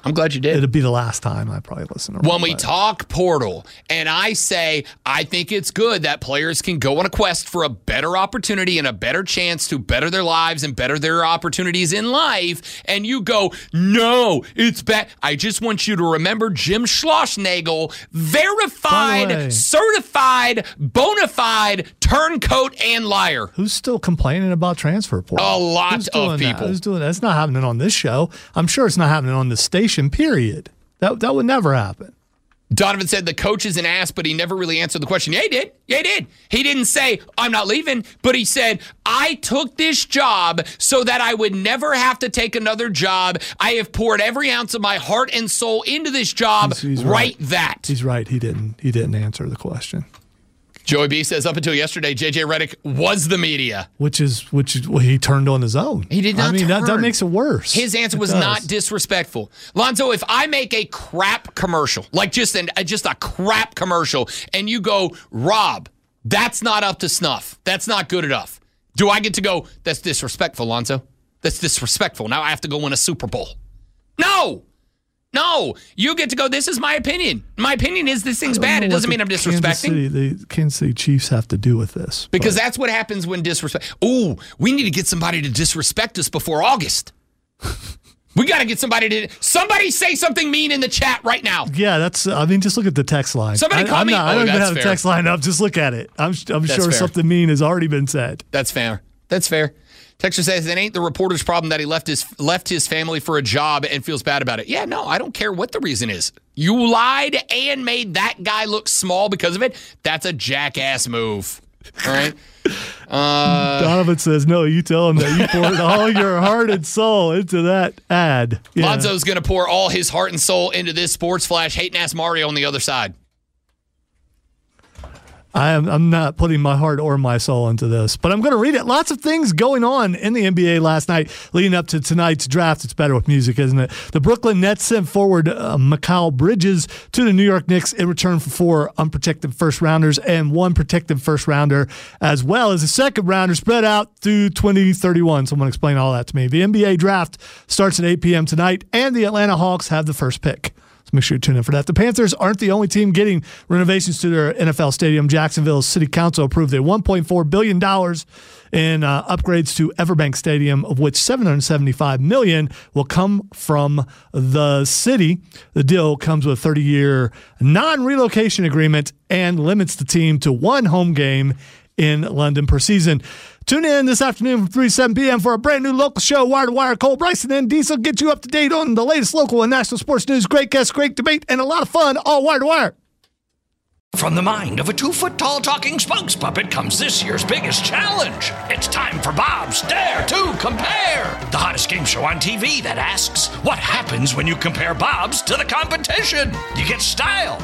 I'm glad you did. It'll be the last time I probably listen to When we but. talk portal, and I say, I think it's good that players can go on a quest for a better opportunity and a better chance to better their lives and better their opportunities in life, and you go, no, it's bad. I just want you to remember Jim Schlossnagle, verified, certified, bona fide, turncoat, and liar. Who's still complaining about transfer portal? A lot Who's of doing people. That? Who's doing that? It's not happening on this show. I'm sure it's not happening on the station, period. That that would never happen. Donovan said the coach is an ass, but he never really answered the question. Yeah, he did. Yeah, he did. He didn't say, I'm not leaving, but he said, I took this job so that I would never have to take another job. I have poured every ounce of my heart and soul into this job. He's, he's right, right that. He's right. He didn't. He didn't answer the question. Joey B says, up until yesterday, J J Redick was the media. Which is, which is, well, he turned on his own. He did not I mean, turn. That, that makes it worse. His answer it was does. not disrespectful. Lonzo, if I make a crap commercial, like just, an, just a crap commercial, and you go, Rob, that's not up to snuff. That's not good enough. Do I get to go, that's disrespectful, Lonzo? That's disrespectful. Now I have to go win a Super Bowl. No. No, you get to go, this is my opinion. My opinion is this thing's bad. It doesn't mean I'm disrespecting. Kansas City, the Kansas City Chiefs have to do with this. Because but. that's what happens when disrespect. Ooh, we need to get somebody to disrespect us before August. We got to get somebody to. Somebody say something mean in the chat right now. Yeah, that's. I mean, just look at the text line. Somebody call I, I'm me. Not, I oh, don't even that's have fair. the text line up. Just look at it. I'm, I'm sure fair. something mean has already been said. That's fair. That's fair. Texter says it ain't the reporter's problem that he left his left his family for a job and feels bad about it. Yeah, no, I don't care what the reason is. You lied and made that guy look small because of it. That's a jackass move. All right. Uh, Donovan says, no, you tell him that you poured all your heart and soul into that ad. Yeah. Lonzo's going to pour all his heart and soul into this Sports Flash. Hating ass Mario on the other side. I am, I'm not putting my heart or my soul into this, but I'm going to read it. Lots of things going on in the N B A last night leading up to tonight's draft. It's better with music, isn't it? The Brooklyn Nets sent forward uh, Mikal Bridges to the New York Knicks in return for four unprotected first-rounders and one protected first-rounder, as well as a second-rounder spread out through twenty thirty-one. Someone explain all that to me. The N B A draft starts at eight p.m. tonight, and the Atlanta Hawks have the first pick. Make sure you tune in for that. The Panthers aren't the only team getting renovations to their N F L stadium. Jacksonville's City Council approved a one point four billion dollars in uh, upgrades to Everbank Stadium, of which seven hundred seventy-five million dollars will come from the city. The deal comes with a thirty-year non-relocation agreement and limits the team to one home game in London per season. Tune in this afternoon from three to seven p.m. for a brand new local show, Wire to Wire. Cole Bryson and Diesel get you up to date on the latest local and national sports news. Great guests, great debate, and a lot of fun, all Wire to Wire. From the mind of a two-foot-tall talking spokes puppet comes this year's biggest challenge. It's time for Bob's Dare to Compare, the hottest game show on T V that asks, what happens when you compare Bob's to the competition? You get style.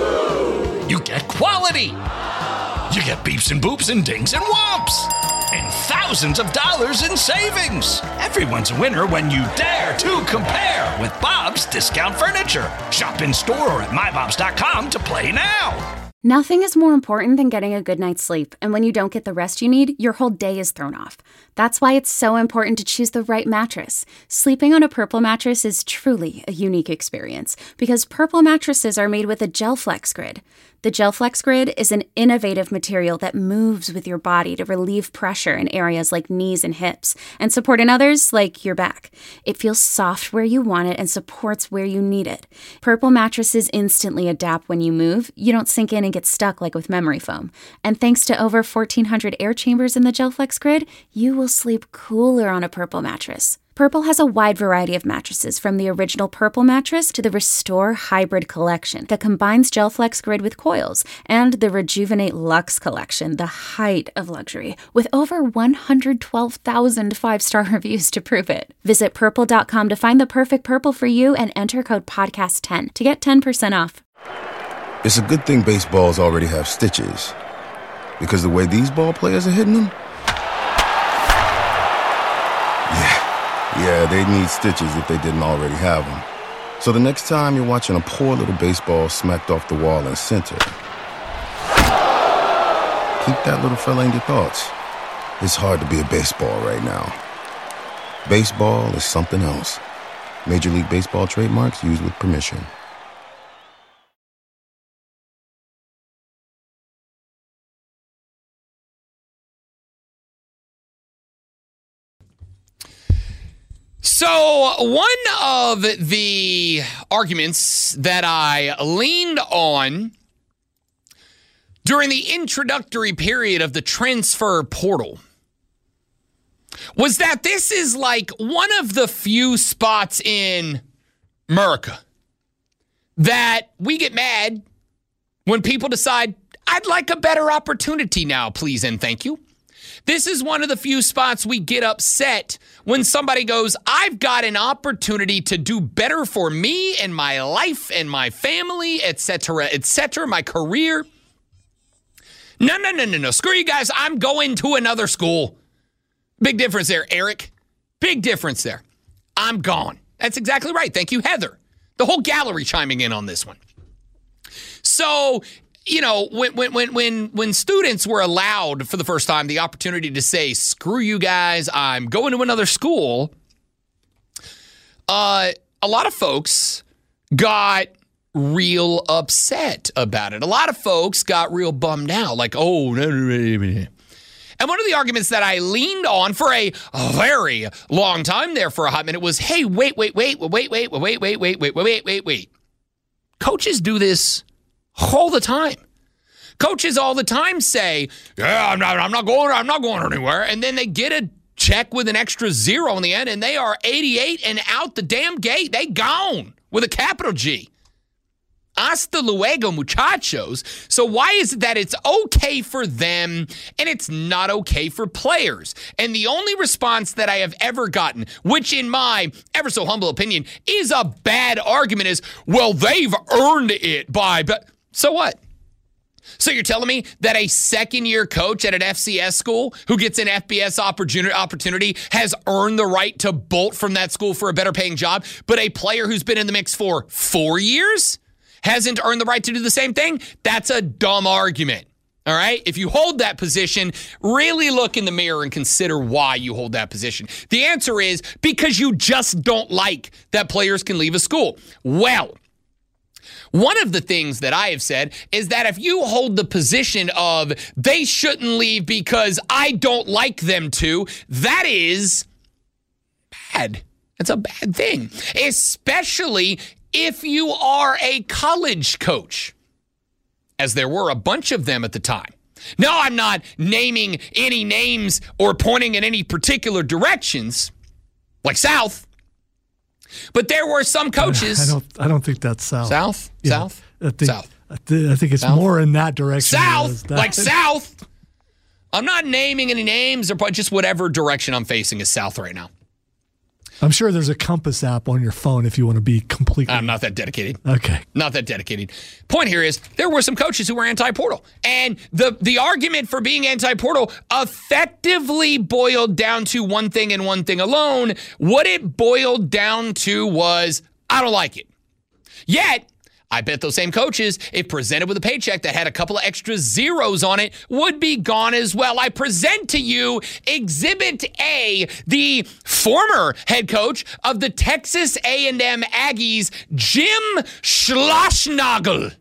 You get quality. You get beeps and boops and dings and whomps. And thousands of dollars in savings. Everyone's a winner when you dare to compare with Bob's Discount Furniture. Shop in store or at my bobs dot com to play now. Nothing is more important than getting a good night's sleep, and when you don't get the rest you need, your whole day is thrown off. That's why it's so important to choose the right mattress. Sleeping on a Purple mattress is truly a unique experience, because Purple mattresses are made with a GelFlex Grid. The GelFlex Grid is an innovative material that moves with your body to relieve pressure in areas like knees and hips, and support in others like your back. It feels soft where you want it and supports where you need it. Purple mattresses instantly adapt when you move. You don't sink in and get stuck like with memory foam. And thanks to over fourteen hundred air chambers in the GelFlex Grid, you will sleep cooler on a Purple mattress. Purple has a wide variety of mattresses, from the original Purple mattress to the Restore Hybrid collection that combines GelFlex Grid with coils, and the Rejuvenate Luxe collection, the height of luxury, with over one hundred twelve thousand five-star reviews to prove it. Visit purple dot com to find the perfect Purple for you and enter code podcast ten to get ten percent off. It's a good thing baseballs already have stitches, because the way these ball players are hitting them, yeah, they'd need stitches if they didn't already have them. So the next time you're watching a poor little baseball smacked off the wall in center, keep that little fella in your thoughts. It's hard to be a baseball right now. Baseball is something else. Major League Baseball trademarks used with permission. So one of the arguments that I leaned on during the introductory period of the transfer portal was that this is like one of the few spots in America that we get mad when people decide, I'd like a better opportunity now, please and thank you. This is one of the few spots we get upset when somebody goes, I've got an opportunity to do better for me and my life and my family, et cetera, et cetera, my career. No, no, no, no, no. Screw you guys. I'm going to another school. Big difference there, Eric. Big difference there. I'm gone. That's exactly right. Thank you, Heather. The whole gallery chiming in on this one. So, you know, when when when when when students were allowed for the first time the opportunity to say, screw you guys, I'm going to another school, uh, a lot of folks got real upset about it. A lot of folks got real bummed out, like, oh, no, no, no, no. And one of the arguments that I leaned on for a very long time there for a hot minute was, hey, wait, wait, wait, wait, wait, wait, wait, wait, wait, wait, wait, wait, wait. Coaches do this all the time. Coaches all the time say, yeah, I'm not, I'm not going, I'm not going anywhere. And then they get a check with an extra zero in the end, and they are eighty-eight and out the damn gate. They gone with a capital G. Hasta luego, muchachos. So why is it that it's okay for them and it's not okay for players? And the only response that I have ever gotten, which in my ever so humble opinion is a bad argument, is, well, they've earned it by, but so what? So you're telling me that a second-year coach at an F C S school who gets an F B S opportunity has earned the right to bolt from that school for a better-paying job, but a player who's been in the mix for four years hasn't earned the right to do the same thing? That's a dumb argument, all right? If you hold that position, really look in the mirror and consider why you hold that position. The answer is because you just don't like that players can leave a school. Well, one of the things that I have said is that if you hold the position of they shouldn't leave because I don't like them to, that is bad. It's a bad thing, especially if you are a college coach, as there were a bunch of them at the time. No, I'm not naming any names or pointing in any particular directions, like South. But there were some coaches. I don't. I don't think that's South. South. Yeah, South. I think, South. I, th- I think it's South? more in that direction. South, that. like South. I'm not naming any names or just whatever direction I'm facing is South right now. I'm sure there's a Compass app on your phone if you want to be completely. I'm not that dedicated. Okay. Not that dedicated. Point here is there were some coaches who were anti-portal. And the, the argument for being anti-portal effectively boiled down to one thing and one thing alone. What it boiled down to was, I don't like it. Yet, I bet those same coaches, if presented with a paycheck that had a couple of extra zeros on it, would be gone as well. I present to you Exhibit A, the former head coach of the Texas A and M Aggies, Jim Schlossnagle.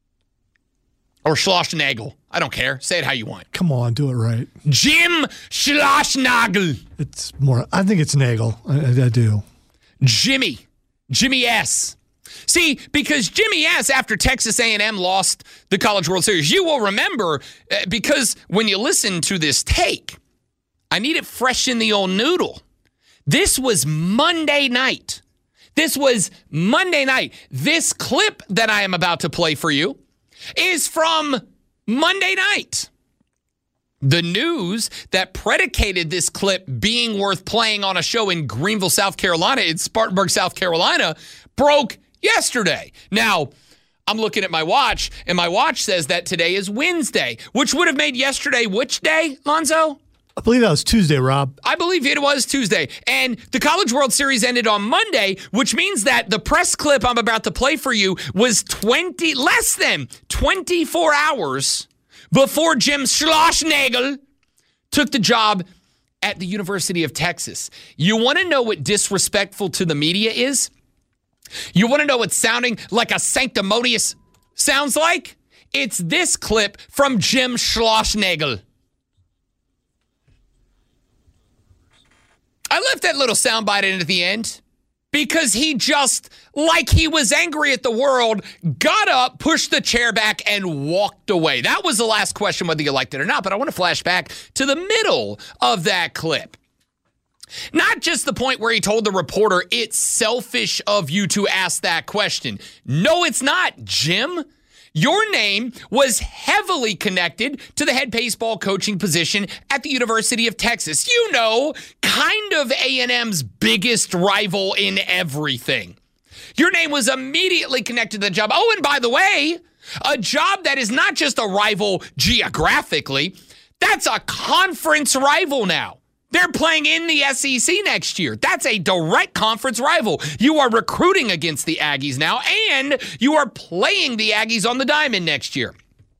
Or Schlossnagle. I don't care. Say it how you want. Come on, do it right. Jim Schlossnagle. It's more, I think it's Nagel. I, I do. Jimmy. Jimmy S. See, because Jimmy S., after Texas A and M lost the College World Series, you will remember, uh, because when you listen to this take, I need it fresh in the old noodle. This was Monday night. This was Monday night. This clip that I am about to play for you is from Monday night. The news that predicated this clip being worth playing on a show in Greenville, South Carolina, in Spartanburg, South Carolina, broke yesterday. Now, I'm looking at my watch, and my watch says that today is Wednesday, which would have made yesterday which day, Lonzo? I believe that was Tuesday, Rob. I believe it was Tuesday. And the College World Series ended on Monday, which means that the press clip I'm about to play for you was twenty less than twenty-four hours before Jim Schlossnagle took the job at the University of Texas. You want to know what disrespectful to the media is? You want to know what sounding like a sanctimonious sounds like? It's this clip from Jim Schlossnagle. I left that little soundbite in at the end because he just, like he was angry at the world, got up, pushed the chair back, and walked away. That was the last question, whether you liked it or not, but I want to flash back to the middle of that clip. Not just the point where he told the reporter, it's selfish of you to ask that question. No, it's not, Jim. Your name was heavily connected to the head baseball coaching position at the University of Texas. You know, kind of A and M's biggest rival in everything. Your name was immediately connected to the job. Oh, and by the way, a job that is not just a rival geographically, that's a conference rival now. They're playing in the S E C next year. That's a direct conference rival. You are recruiting against the Aggies now, and you are playing the Aggies on the diamond next year.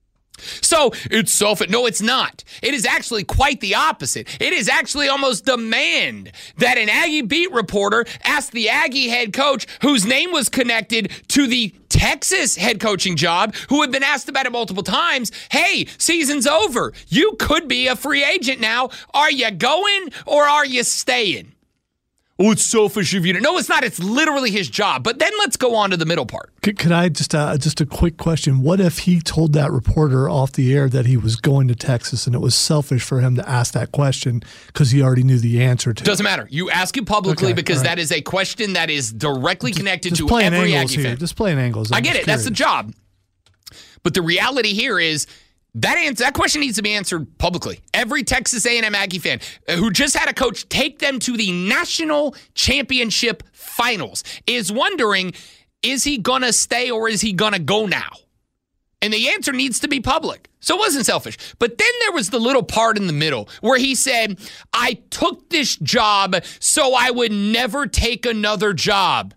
So it's selfish. No, it's not. It is actually quite the opposite. It is actually almost demand that an Aggie beat reporter ask the Aggie head coach, whose name was connected to the Texas head coaching job, who had been asked about it multiple times, hey, season's over. You could be a free agent now. Are you going or are you staying? Oh, it's selfish of you to. No, it's not. It's literally his job. But then let's go on to the middle part. Could, could I just uh, just a quick question? What if he told that reporter off the air that he was going to Texas and it was selfish for him to ask that question because he already knew the answer to it? Doesn't matter. You ask it publicly Okay, because right. that is a question that is directly Just- connected just to playing every angles Aggie here. fan. Just playing angles. I'm I get just it. That's the curious. job. But the reality here is that answer, that question needs to be answered publicly. Every Texas A and M Aggie fan who just had a coach take them to the national championship finals is wondering, is he going to stay or is he going to go now? And the answer needs to be public. So it wasn't selfish. But then there was the little part in the middle where he said, I took this job so I would never take another job.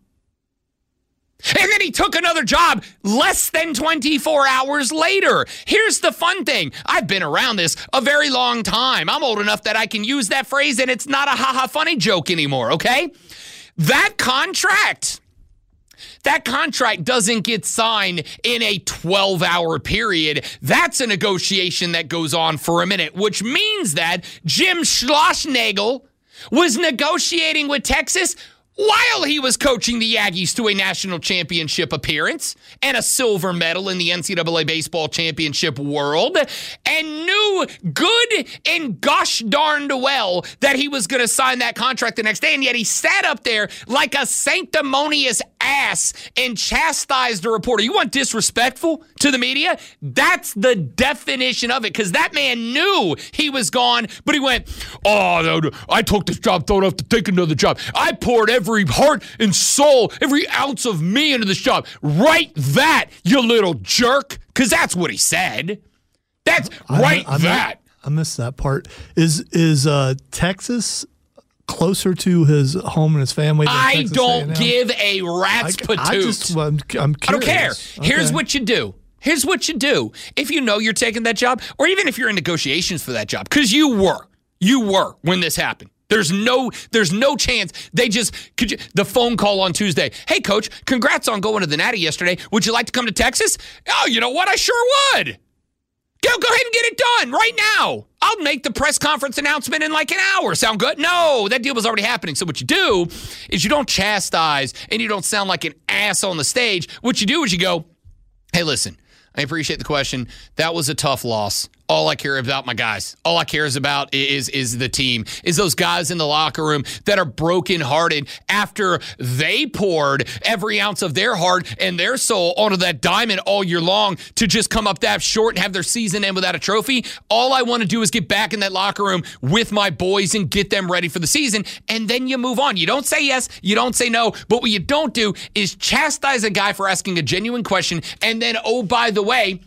And then he took another job less than twenty-four hours later. Here's the fun thing. I've been around this a very long time. I'm old enough that I can use that phrase and it's not a ha-ha funny joke anymore, okay? That contract, that contract doesn't get signed in a twelve-hour period. That's a negotiation that goes on for a minute, which means that Jim Schlossnagle was negotiating with Texas while he was coaching the Aggies to a national championship appearance and a silver medal in the N C double A baseball championship world, and knew good and gosh darned well that he was going to sign that contract the next day, and yet he sat up there like a sanctimonious ass and chastised the reporter. You want disrespectful to the media? That's the definition of it, because that man knew he was gone, but he went, oh, no, I took this job, don't have to take another job. I poured every heart and soul, every ounce of me into this job. Write that, you little jerk, because that's what he said. That's I, write I, I, that. I missed that part. Is is uh, Texas closer to his home and his family than I Texas don't A and M? give a rat's I, I patoot. just, I'm, I'm I don't care. curious. Here's Okay. what you do. Here's what you do. If you know you're taking that job, or even if you're in negotiations for that job, because you were, you were when this happened. There's no, there's no chance they just could. You, the phone call on Tuesday. Hey, coach, congrats on going to the Natty yesterday. Would you like to come to Texas? Oh, you know what? I sure would. Go, go ahead and get it done right now. I'll make the press conference announcement in like an hour. Sound good? No, that deal was already happening. So what you do is you don't chastise and you don't sound like an ass on the stage. What you do is you go, hey, listen, I appreciate the question. That was a tough loss. All I care about my guys. All I care is about is is the team, is those guys in the locker room that are brokenhearted after they poured every ounce of their heart and their soul onto that diamond all year long to just come up that short and have their season end without a trophy. All I want to do is get back in that locker room with my boys and get them ready for the season, and then you move on. You don't say yes, you don't say no, but what you don't do is chastise a guy for asking a genuine question and then, oh, by the way,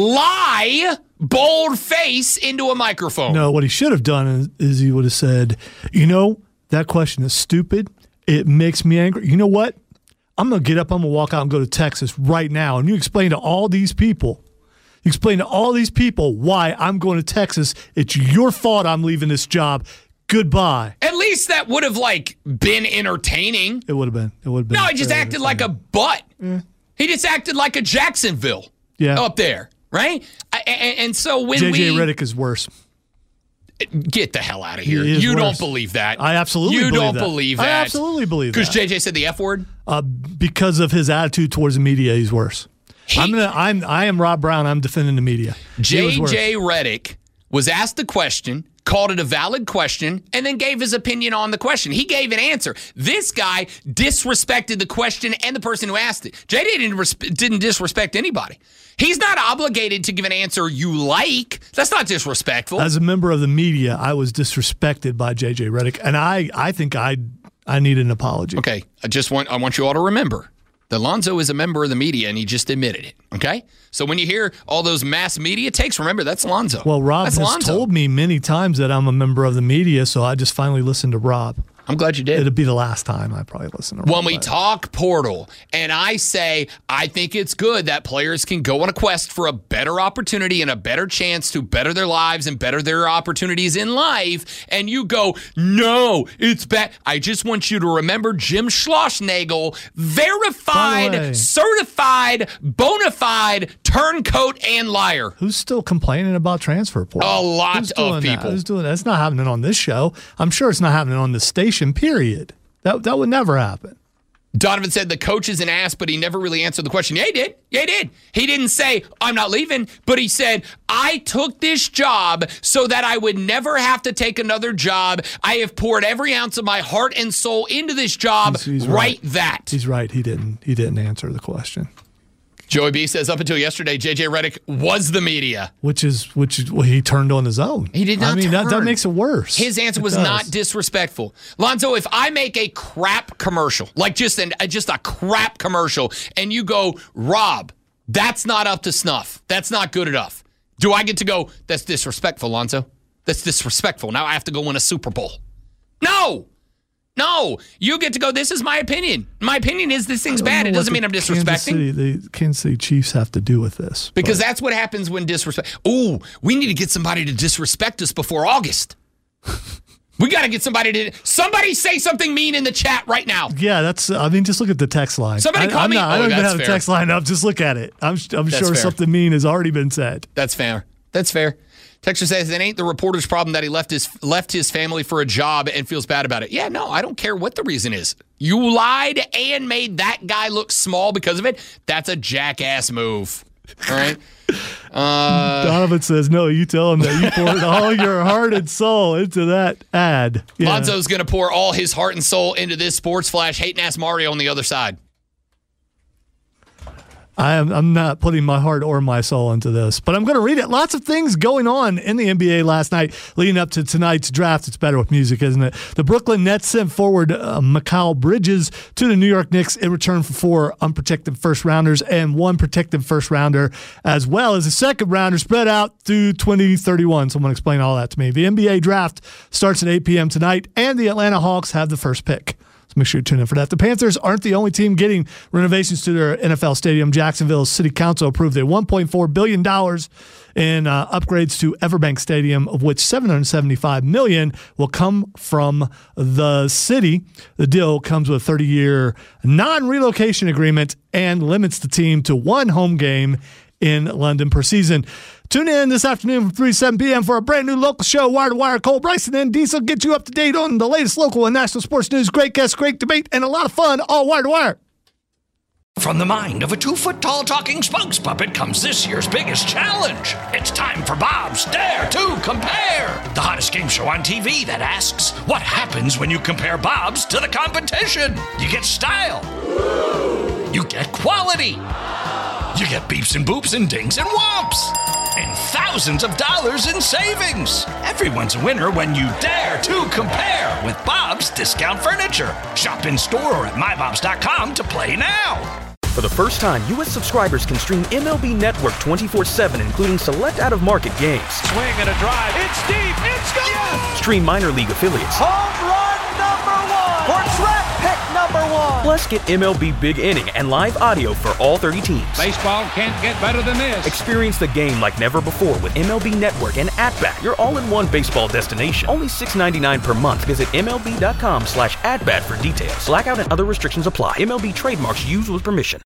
lie bold face into a microphone. No, what he should have done is, is he would have said, you know, that question is stupid. It makes me angry. You know what? I'm going to get up, I'm going to walk out and go to Texas right now. And you explain to all these people, you explain to all these people why I'm going to Texas. It's your fault I'm leaving this job. Goodbye. At least that would have, like, been entertaining. It would have been. It would have been. No, he just acted like a butt. Yeah. He just acted like a Jacksonville yeah. up there, right? I, and, and so when J J we... Redick is worse. Get the hell out of here. You worse. don't believe that. I absolutely you believe don't that. believe that. I absolutely believe that. Because J J said the F word? Uh, because of his attitude towards the media, he's worse. He, I'm gonna, I'm, I am Rob Brown. I'm defending the media. J J Redick was asked the question, called it a valid question, and then gave his opinion on the question. He gave an answer. This guy disrespected the question and the person who asked it. J J didn't, resp- didn't disrespect anybody. He's not obligated to give an answer you like. That's not disrespectful. As a member of the media, I was disrespected by J J Redick, and I, I think I, I need an apology. Okay, I just want I want you all to remember that Lonzo is a member of the media, and he just admitted it. Okay, so when you hear all those mass media takes, remember that's Lonzo. Well, Rob that's has Lonzo. told me many times that I'm a member of the media, so I just finally listened to Rob. I'm glad you did. It'll be the last time I probably listen to Rob. When we talk portal, and I say, I think it's good that players can go on a quest for a better opportunity and a better chance to better their lives and better their opportunities in life, and you go, no, it's bad. I just want you to remember Jim Schlossnagle, verified, certified, bona fide, turncoat, and liar. Who's still complaining about transfer portal? A lot Who's of doing people. That? Who's doing that? It's not happening on this show. I'm sure it's not happening on the station. Period. That that would never happen. Donovan said the coach is an ass, but he never really answered the question. Yeah, he did. Yeah, he did. He didn't say, I'm not leaving, but he said, I took this job so that I would never have to take another job. I have poured every ounce of my heart and soul into this job. He's, he's right, right that. He's right. He didn't. He didn't answer the question. Joey B says, up until yesterday, J J Redick was the media. Which is, which is, well, he turned on his own. He did not I mean, turn. that, that makes it worse. His answer it was does. not disrespectful. Lonzo, if I make a crap commercial, like just, an, just a crap commercial, and you go, Rob, that's not up to snuff. That's not good enough. Do I get to go, that's disrespectful, Lonzo? That's disrespectful. Now I have to go win a Super Bowl. No. No, you get to go, this is my opinion. My opinion is this thing's bad. It doesn't mean I'm disrespecting. Kansas City, the Kansas City Chiefs have to do with this. Because but. that's what happens when disrespect. Ooh, we need to get somebody to disrespect us before August. We got to get somebody to. Somebody say something mean in the chat right now. Yeah, that's. I mean, just look at the text line. Somebody call I, I'm me. Not, oh, I don't even that's have fair. a text line up. Just look at it. I'm, I'm sure fair. something mean has already been said. That's fair. That's fair. Texter says it ain't the reporter's problem that he left his left his family for a job and feels bad about it. Yeah, no, I don't care what the reason is. You lied and made that guy look small because of it. That's a jackass move. All right. Uh, Donovan says, no, you tell him that you poured all your heart and soul into that ad. Yeah. Lonzo's going to pour all his heart and soul into this Sports Flash. Hating ass Mario on the other side. I am, I'm not putting my heart or my soul into this, but I'm going to read it. Lots of things going on in the N B A last night leading up to tonight's draft. It's better with music, isn't it? The Brooklyn Nets sent forward uh, Mikal Bridges to the New York Knicks in return for four unprotected first-rounders and one protected first-rounder, as well as a second-rounder spread out through twenty thirty-one. Someone explain all that to me. The N B A draft starts at eight p.m. tonight, and the Atlanta Hawks have the first pick. Make sure you tune in for that. The Panthers aren't the only team getting renovations to their N F L stadium. Jacksonville's City Council approved a one point four billion dollars in uh, upgrades to Everbank Stadium, of which seven hundred seventy-five million dollars will come from the city. The deal comes with a thirty-year non-relocation agreement and limits the team to one home game in London per season. Tune in this afternoon from three to seven p.m. for a brand new local show, Wire to Wire. Cole Bryson and Diesel get you up to date on the latest local and national sports news. Great guests, great debate, and a lot of fun, all Wire to Wire. From the mind of a two-foot-tall talking spokes puppet comes this year's biggest challenge. It's time for Bob's Dare to Compare, the hottest game show on T V that asks, what happens when you compare Bob's to the competition? You get style. You get quality. You get beeps and boops and dings and whomps. And thousands of dollars in savings. Everyone's a winner when you dare to compare with Bob's Discount Furniture. Shop in store or at my bobs dot com to play now. For the first time, U S subscribers can stream M L B Network twenty-four seven, including select out-of-market games. Swing and a drive. It's deep. It's gone. Yes. Stream minor league affiliates. Home run number one. Or draft pick number one. Plus, get M L B Big Inning and live audio for all thirty teams. Baseball can't get better than this. Experience the game like never before with M L B Network and At-Bat, your all-in-one baseball destination. Only six ninety-nine per month. Visit MLB.com slash at-bat for details. Blackout and other restrictions apply. M L B trademarks used with permission.